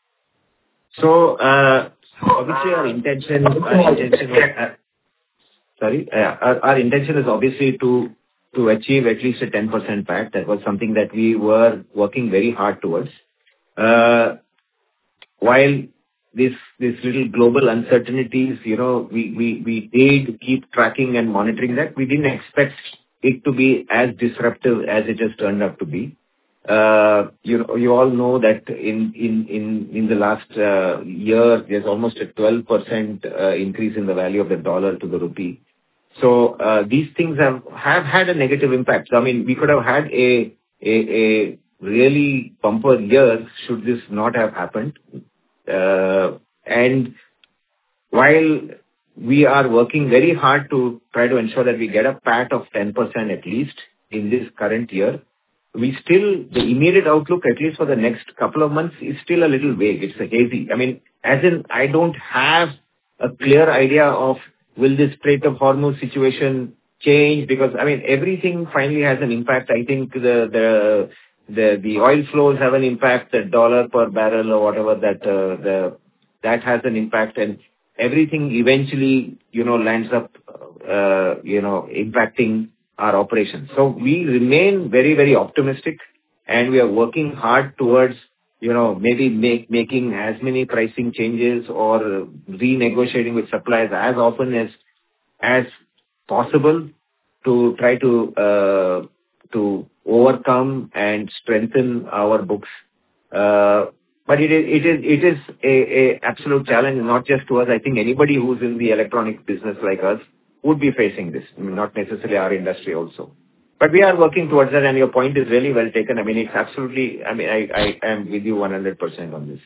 So, uh, obviously our intention, our intention was, uh, sorry, uh, our, our intention is obviously to, to achieve at least a ten percent P A T. That was something that we were working very hard towards. Uh, while this, this little global uncertainties, you know, we, we, we did keep tracking and monitoring that. We didn't expect it to be as disruptive as it has turned out to be. Uh, you know, you all know that in, in, in, in the last uh, year, there's almost a twelve percent uh, increase in the value of the dollar to the rupee. So, uh, these things have, have had a negative impact. So, I mean, we could have had a, a, a really bumper year should this not have happened. Uh, and while we are working very hard to try to ensure that we get a P A T of ten percent at least in this current year, we still, the immediate outlook, at least for the next couple of months, is still a little vague. It's a hazy. I mean, as in, I don't have a clear idea of will this Strait of Hormuz situation change, because, I mean, everything finally has an impact. I think the, the, the, the oil flows have an impact, the dollar per barrel or whatever that, uh, the, that has an impact, and everything eventually, you know, lands up, uh, you know, impacting our operations. So we remain very, very optimistic, and we are working hard towards, you know, maybe make, making as many pricing changes or renegotiating with suppliers as often as, as possible to try to, uh, to overcome and strengthen our books. Uh, but it is, it is, it is a, a absolute challenge, not just to us. I think anybody who's in the electronic business like us would be facing this. I mean, not necessarily our industry also. But we are working towards that, and your point is really well taken. I mean, it's absolutely, I mean, I, I am with you one hundred percent on this.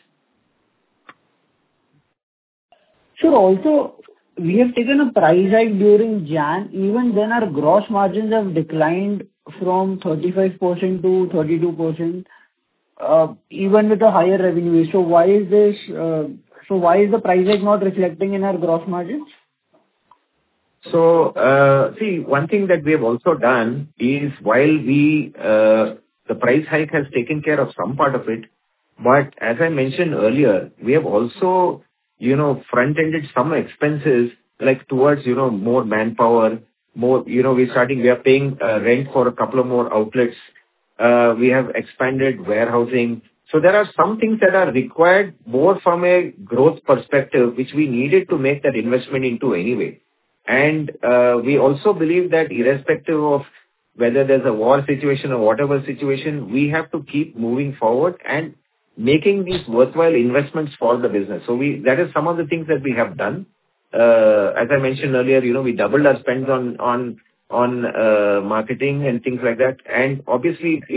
Sure. Also, we have taken a price hike during Jan. Even then, our gross margins have declined from thirty-five percent to thirty-two percent, uh, even with a higher revenue. So why is this, uh, so why is the price hike not reflecting in our gross margins? So, uh, see, one thing that we have also done is while we, uh, the price hike has taken care of some part of it, but as I mentioned earlier, we have also, you know, front-ended some expenses like towards, you know, more manpower, more, you know, we're starting, we are paying uh, rent for a couple of more outlets. Uh, we have expanded warehousing. So there are some things that are required more from a growth perspective, which we needed to make that investment into anyway. And uh, we also believe that irrespective of whether there's a war situation or whatever situation, we have to keep moving forward and making these worthwhile investments for the business. So we, that is some of the things that we have done. Uh, as I mentioned earlier, you know, we doubled our spends on, on, on uh, marketing and things like that. And obviously it,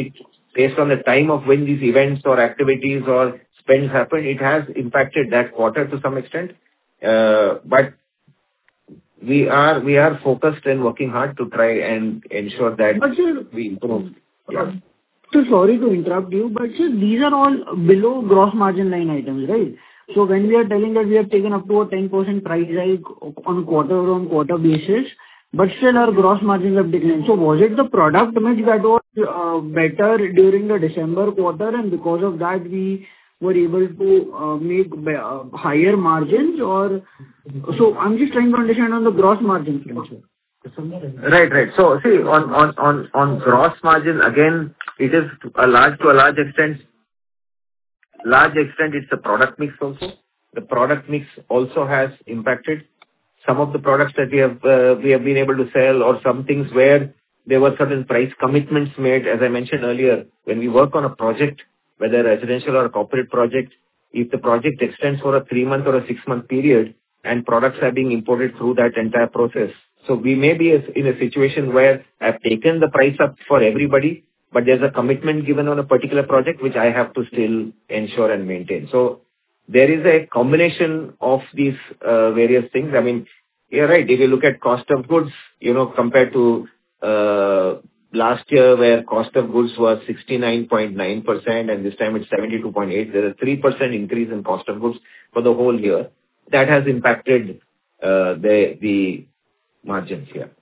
based on the time of when these events or activities or spends happen, it has impacted that quarter to some extent. Uh, But we are we are focused and working hard to try and ensure that But sir, we improve. Yeah. so sorry to interrupt you, but sir, these are all below gross margin line items, right? So when we are telling that we have taken up to a ten percent price hike on quarter-on-quarter basis, but still our gross margins have declined. So was it the product mix that was uh, better during the December quarter, and because of that we were able to uh, make be- uh, higher margins? Or so I'm just trying to understand on the gross margin front, sir. Right. Right. So see, on on on on gross margin, again, it is a large to a large extent, large extent, it's the product mix also. The product mix also has impacted some of the products that we have uh, we have been able to sell, or some things where there were certain price commitments made. As I mentioned earlier, when we work on a project, whether residential or a corporate project, if the project extends for a three-month or a six-month period and products are being imported through that entire process, so we may be as- in a situation where I've taken the price up for everybody, but there's a commitment given on a particular project which I have to still ensure and maintain. So there is a combination of these uh, various things. I mean, you're right. If you look at cost of goods, you know, compared to uh, last year where cost of goods was sixty-nine point nine percent and this time it's seventy-two point eight, there's a three percent increase in cost of goods for the whole year. That has impacted uh, the the margins here.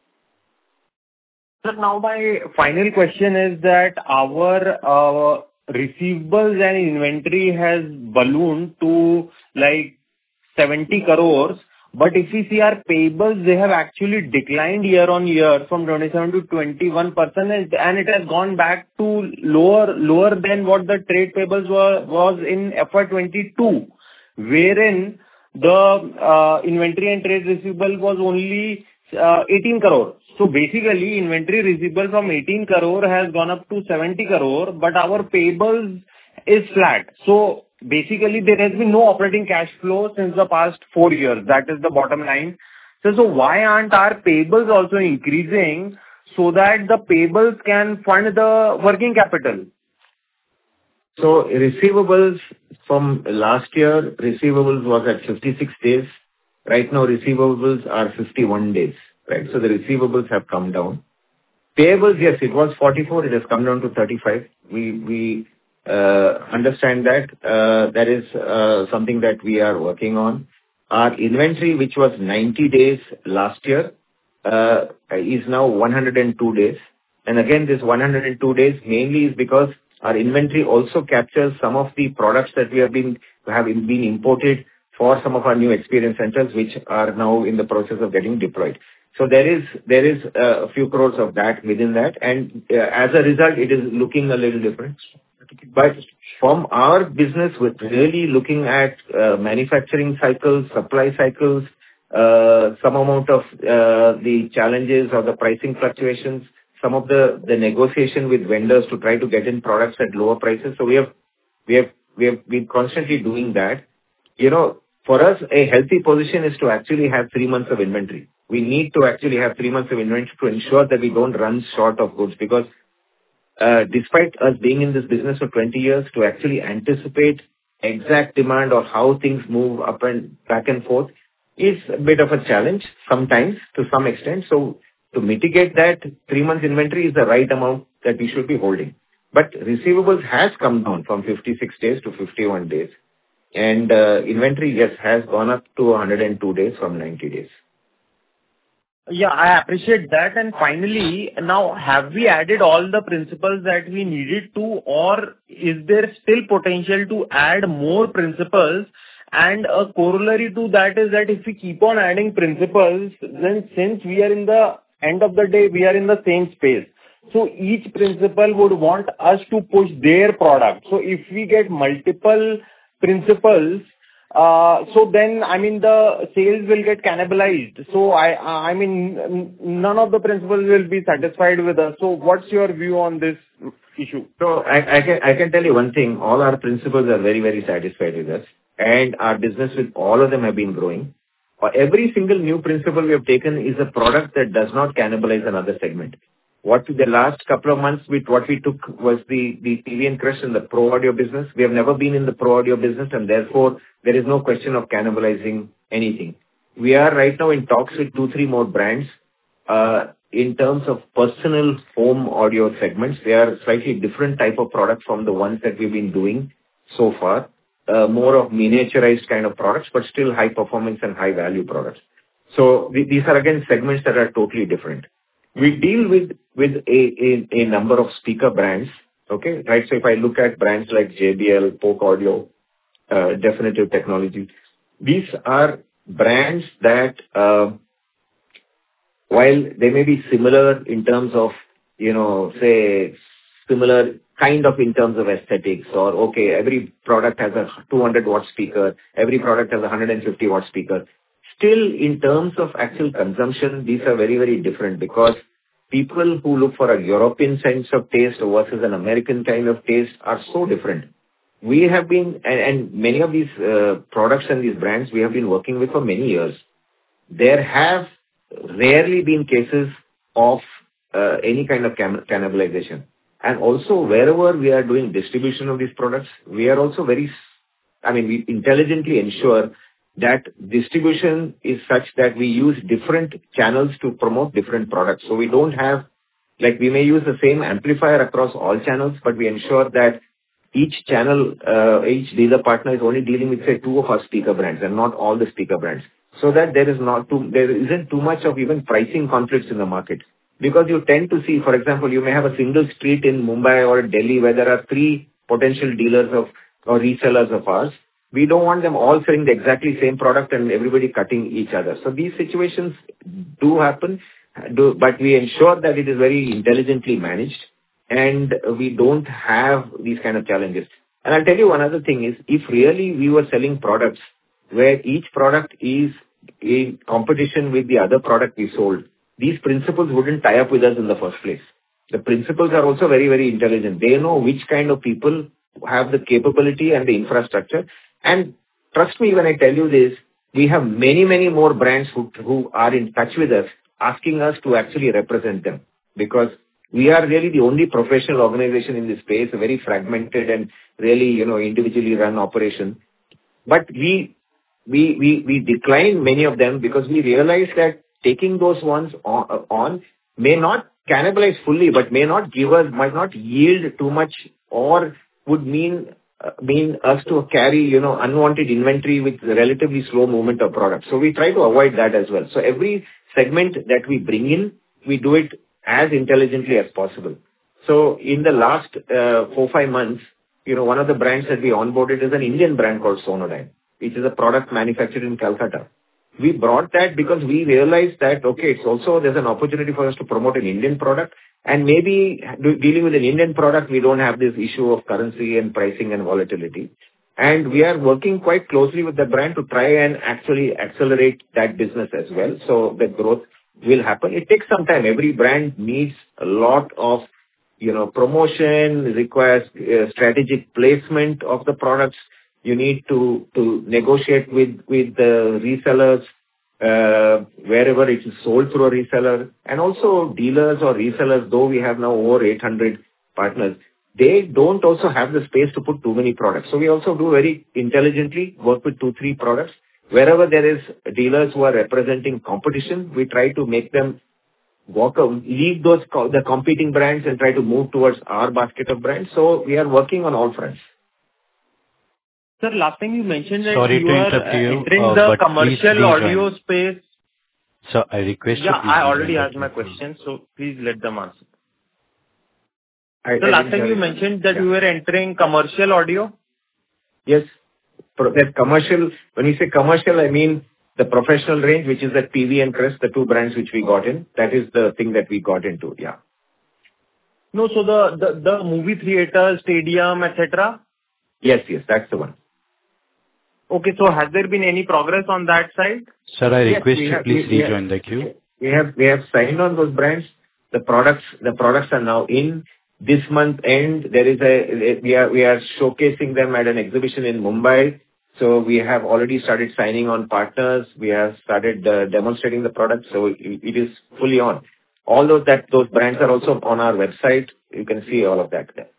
Sir, now my final question is that our uh, receivables and inventory has ballooned to like seventy crores, but if we see our payables, they have actually declined year on year from twenty-seven to twenty-one percent, and and it has gone back to lower lower than what the trade payables were was in F Y twenty-two, wherein the uh, inventory and trade receivable was only uh, eighteen crore. So basically, inventory receivable from eighteen crore has gone up to seventy crore, but our payables is flat. So basically, there has been no operating cash flow since the past four years. That is the bottom line. So, so why aren't our payables also increasing so that the payables can fund the working capital? So receivables from last year, receivables was at fifty-six days. Right now, receivables are fifty-one days, right? So the receivables have come down. Payables, yes, it was forty-four, it has come down to thirty-five. We we uh, understand that. Uh, that is uh, something that we are working on. Our inventory, which was ninety days last year, uh, is now one hundred two days. And again, this one hundred two days mainly is because our inventory also captures some of the products that we have been have been imported for some of our new experience centers, which are now in the process of getting deployed. So there is there is uh, a few crores of that within that, and uh, as a result, it is looking a little different. But from our business, with really looking at uh, manufacturing cycles, supply cycles, uh, some amount of uh, the challenges or the pricing fluctuations, some of the, the negotiation with vendors to try to get in products at lower prices. So we have we have we have been constantly doing that. You know, for us, a healthy position is to actually have three months of inventory. We need to actually have three months of inventory to ensure that we don't run short of goods, because uh, despite us being in this business for twenty years, to actually anticipate exact demand or how things move up and back and forth is a bit of a challenge sometimes to some extent. So to mitigate that, three months inventory is the right amount that we should be holding. But receivables has come down from fifty-six days to fifty-one days. And uh, inventory, yes, has gone up to one hundred two days from ninety days. Yeah, I appreciate that. And finally, now have we added all the principles that we needed to, or is there still potential to add more principles? And a corollary to that is that if we keep on adding principles, then since we are in the end of the day, we are in the same space. So each principal would want us to push their product. So if we get multiple principles, uh, so then, I mean, the sales will get cannibalized. So I, I mean, none of the principals will be satisfied with us. So what's your view on this issue? So I, I can I can tell you one thing. All our principals are very, very satisfied with us. And our business with all of them have been growing. Uh, Every single new principle we have taken is a product that does not cannibalize another segment. What the last couple of months with what we took was the the T V and Crest in the Pro Audio business. We have never been in the Pro Audio business, and therefore there is no question of cannibalizing anything. We are right now in talks with two, three more brands. Uh, in terms of personal home audio segments, they are slightly different type of products from the ones that we've been doing so far. Uh, more of miniaturized kind of products, but still high performance and high value products. So th- these are again segments that are totally different. We deal with with a, a, a number of speaker brands, okay, right? So if I look at brands like J B L, Polk Audio, uh, Definitive Technology, these are brands that, uh, while they may be similar in terms of, you know, say, similar kind of in terms of aesthetics, or okay, every product has a two hundred watt speaker, every product has a one hundred fifty watt speaker. Still, in terms of actual consumption, these are very, very different, because people who look for a European sense of taste versus an American kind of taste are so different. We have been, and, and many of these uh, products and these brands we have been working with for many years. There have rarely been cases of uh, any kind of can- cannibalization. And also, wherever we are doing distribution of these products, we are also very, I mean, we intelligently ensure that distribution is such that we use different channels to promote different products. So we don't have, like, we may use the same amplifier across all channels, but we ensure that each channel, uh, each dealer partner is only dealing with, say, two of our speaker brands and not all the speaker brands. So that there is not too, there isn't too much of even pricing conflicts in the market. Because you tend to see, for example, you may have a single street in Mumbai or Delhi where there are three potential dealers of or resellers of ours. We don't want them all selling the exactly same product and everybody cutting each other. So these situations do happen, do, but we ensure that it is very intelligently managed and we don't have these kind of challenges. And I'll tell you one other thing is, if really we were selling products where each product is in competition with the other product we sold, these principals wouldn't tie up with us in the first place. The principals are also very, very intelligent. They know which kind of people have the capability and the infrastructure. And trust me when I tell you this, we have many, many more brands who, who are in touch with us, asking us to actually represent them. Because we are really the only professional organization in this space, a very fragmented and really, you know, individually run operation. But we, we, we, we decline many of them because we realize that taking those ones on, on may not cannibalize fully, but may not give us, might not yield too much, or would mean uh, mean us to carry, you know, unwanted inventory with relatively slow movement of products. So we try to avoid that as well. So every segment that we bring in, we do it as intelligently as possible. So in the last uh, four, five months, you know, one of the brands that we onboarded is an Indian brand called Sonodyne, which is a product manufactured in Calcutta. We brought that because we realized that, okay, it's also, there's an opportunity for us to promote an Indian product, and maybe do, dealing with an Indian product, we don't have this issue of currency and pricing and volatility. And we are working quite closely with the brand to try and actually accelerate that business as well. So the growth will happen. It takes some time. Every brand needs a lot of, you know, promotion, requires uh, strategic placement of the products. You need to, to negotiate with, with the resellers, uh, wherever it is sold through a reseller, and also dealers or resellers, though we have now over eight hundred partners, they don't also have the space to put too many products. So we also do very intelligently work with two, three products. Wherever there is dealers who are representing competition, we try to make them walk out, leave those, co- the competing brands and try to move towards our basket of brands. So we are working on all fronts. Sir, last time you mentioned that Sorry you to are interrupt you, entering uh, the but please commercial rejoin. audio space. So I request you Yeah, please I already rejoin asked the my queue. question, so please let them answer. I, So I last didn't time hear you it. mentioned that Yeah. you were entering commercial audio. Yes. Pro- That commercial, when we say commercial, I mean the professional range, which is the T V and Crest, the two brands which we got in. That is the thing that we got into, yeah. No, so the, the, the movie theater, stadium, et cetera. Yes, yes, that's the one. Okay, so has there been any progress on that side? Sir, I Yes, request we you have, please we, we have, rejoin the queue. we have, we have signed on those brands. The products, the products are now in. This month end, there is a, we are, we are showcasing them at an exhibition in Mumbai. So we have already started signing on partners. We have started uh, demonstrating the product. So it, it is fully on. all those that those brands are also on our website. You can see all of that there.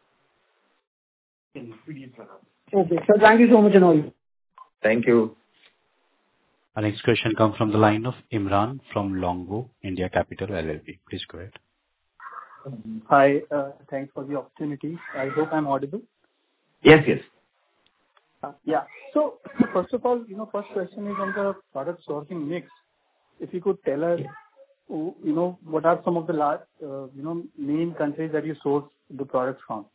Okay. Sir, thank you so much and all. Thank you. Our next question comes from the line of Imran from Longbow India Capital L L P. Please go ahead. Hi. uh, Thanks for the opportunity. I hope I'm audible. Yes, yes. Uh, Yeah. So first of all, you know, first question is on the product sourcing mix. If you could tell us, you know, what are some of the large, uh, you know, main countries that you source the products from?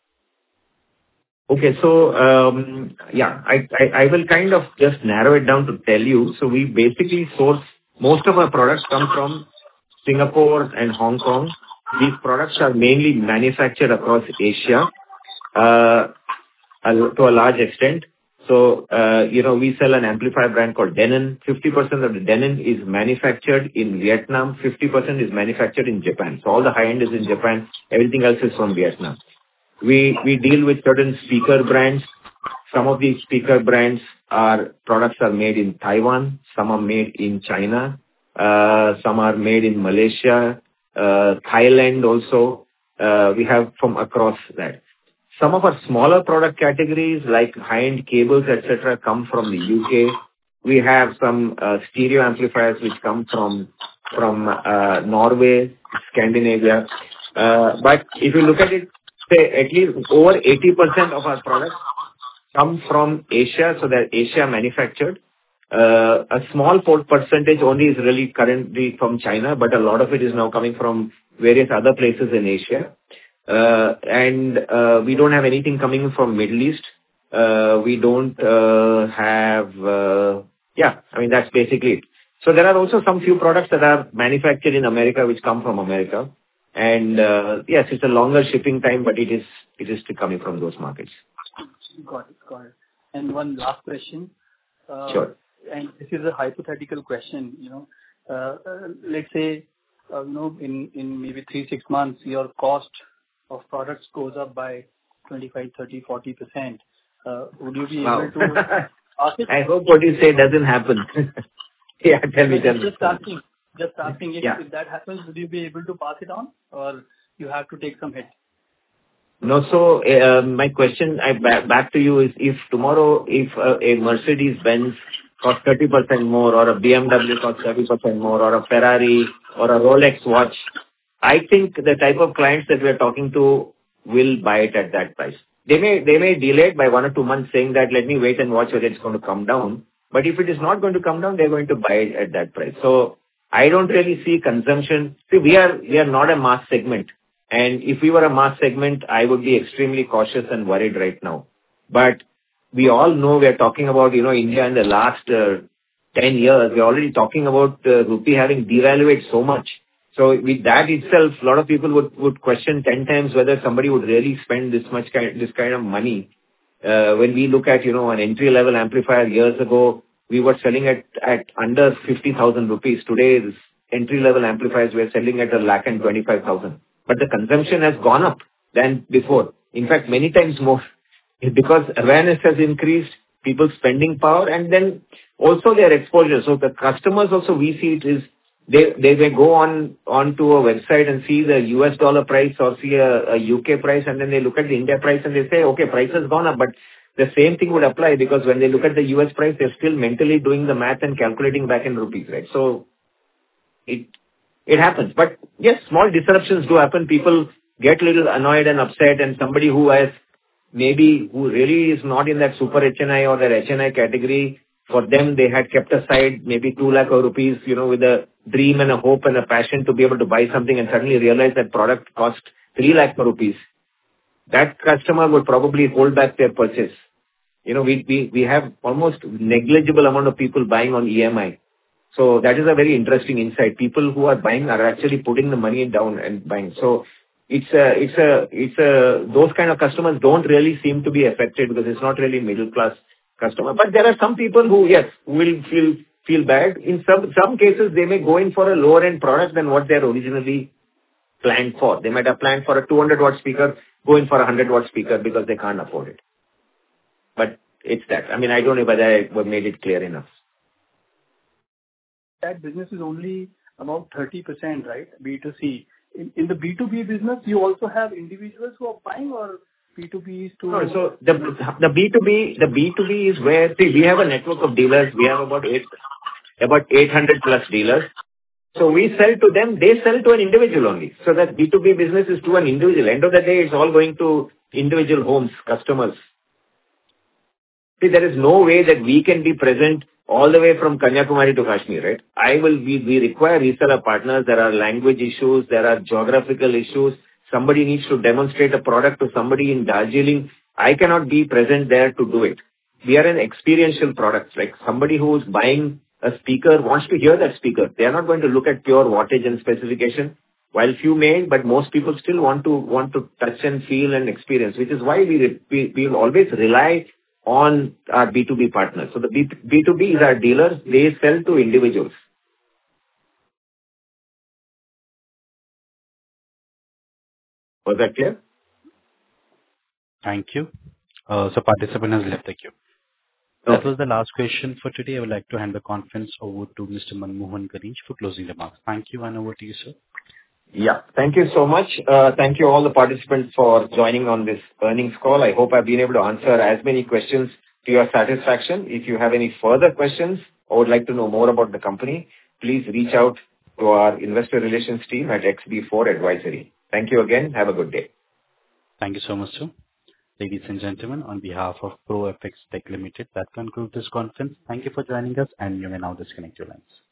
Okay. So, um yeah, I I I will kind of just narrow it down to tell you. So we basically source most of our products come from Singapore and Hong Kong. These products are mainly manufactured across Asia, uh a- to a large extent. So, uh, you know, we sell an amplifier brand called Denon. fifty percent of the Denon is manufactured in Vietnam, fifty percent is manufactured in Japan. So all the high-end is in Japan, everything else is from Vietnam. We we deal with certain speaker brands. Some of these speaker brands are products are made in Taiwan, some are made in China, uh, some are made in Malaysia, uh, Thailand also. Uh, we have from across that. Some of our smaller product categories like high-end cables, et cetera, come from the U K. We have some uh, stereo amplifiers which come from from uh, Norway, Scandinavia. Uh, but if you look at it, say at least over eighty percent of our products come from Asia, so they're Asia manufactured. Uh, a small por- percentage only is really currently from China, but a lot of it is now coming from various other places in Asia. Uh, and uh, we don't have anything coming from Middle East. Uh, we don't uh, have, uh, yeah, I mean, that's basically it. So there are also some few products that are manufactured in America which come from America. And uh, yes, it's a longer shipping time, but it is it is still coming from those markets. Got it. Got it. And one last question. Uh, Sure. And this is a hypothetical question, you know. Uh, uh, Let's say, uh, you know, in in maybe three, six months, your cost of products goes up by twenty-five, thirty, forty percent. Uh, Would you be Wow. able to pass it? I hope what you say doesn't happen. Yeah, tell me, tell me. Just asking. Just asking if Yeah. if that happens, would you be able to pass it on, or you have to take some hit? No, so uh, my question I back, back to you is if tomorrow if uh, a Mercedes-Benz costs thirty percent more or a B M W costs thirty percent more or a Ferrari or a Rolex watch, I think the type of clients that we are talking to will buy it at that price. They may they may delay it by one or two months saying that let me wait and watch whether it's going to come down. But if it is not going to come down, they're going to buy it at that price. So I don't really see consumption. See, we are we are not a mass segment. And if we were a mass segment, I would be extremely cautious and worried right now. But we all know we are talking about, you know, India in the last uh, ten years. We're already talking about uh, rupee having devalued so much. So with that itself, a lot of people would, would question ten times whether somebody would really spend this much kind, this kind of money. Uh, when we look at, you know, an entry-level amplifier years ago, we were selling at, at under fifty thousand rupees. Today, this entry-level amplifiers we're selling at a lakh and twenty-five thousand. But the consumption has gone up than before. In fact, many times more. Because awareness has increased, people's spending power, and then also their exposure. So the customers also, we see it is, they, they may go on, on to a website and see the U S dollar price or see a, a U K price, and then they look at the India price and they say, okay, price has gone up, but the same thing would apply because when they look at the U S price, they're still mentally doing the math and calculating back in rupees, right? So it, it happens. But yes, small disruptions do happen. People get a little annoyed and upset, and somebody who has maybe, who really is not in that super H N I or that H N I category, for them, they had kept aside maybe two lakh rupees, you know, with a dream and a hope and a passion to be able to buy something and suddenly realize that product cost three lakh rupees. That customer would probably hold back their purchase. You know, we, we, we have almost negligible amount of people buying on E M I. So that is a very interesting insight. People who are buying are actually putting the money down and buying. So it's a, it's a, it's a, those kind of customers don't really seem to be affected because it's not really middle class customer. But there are some people who, yes, will feel, feel bad. In some, some cases, they may go in for a lower end product than what they're originally planned for. They might have planned for a two hundred watt speaker, go in for a one hundred watt speaker because they can't afford it. But it's that. I mean, I don't know whether I made it clear enough. That business is only about thirty percent, right? B two C. In in the B two B business, you also have individuals who are buying, or B two B is to... No, so the the B two B the B two B is where, see, we have a network of dealers. We have about eight about eight hundred plus dealers. So we sell to them, they sell to an individual only. So that B two B business is to an individual. End of the day, it's all going to individual homes, customers. See, there is no way that we can be present all the way from Kanyakumari to Kashmir, right? I will we, we require reseller partners. There are language issues. There are geographical issues. Somebody needs to demonstrate a product to somebody in Darjeeling. I cannot be present there to do it. We are an experiential product. Like somebody who is buying a speaker wants to hear that speaker. They are not going to look at pure wattage and specification. While few may, but most people still want to want to touch and feel and experience, which is why we we, we will always rely on our B two B partners. So the B, B2B is our dealers. They sell to individuals. Was that clear? Thank you. Uh, so participant has left the queue. That was the last question for today. I would like to hand the conference over to Mister Manmohan Ganesh for closing remarks. Thank you, and over to you, sir. Yeah. Thank you so much. Uh, thank you all the participants for joining on this earnings call. I hope I've been able to answer as many questions to your satisfaction. If you have any further questions or would like to know more about the company, please reach out to our investor relations team at X B four Advisory. Thank you again. Have a good day. Thank you so much, sir. Ladies and gentlemen, on behalf of ProFX Tech Limited, that concludes this conference. Thank you for joining us, and you may now disconnect your lines.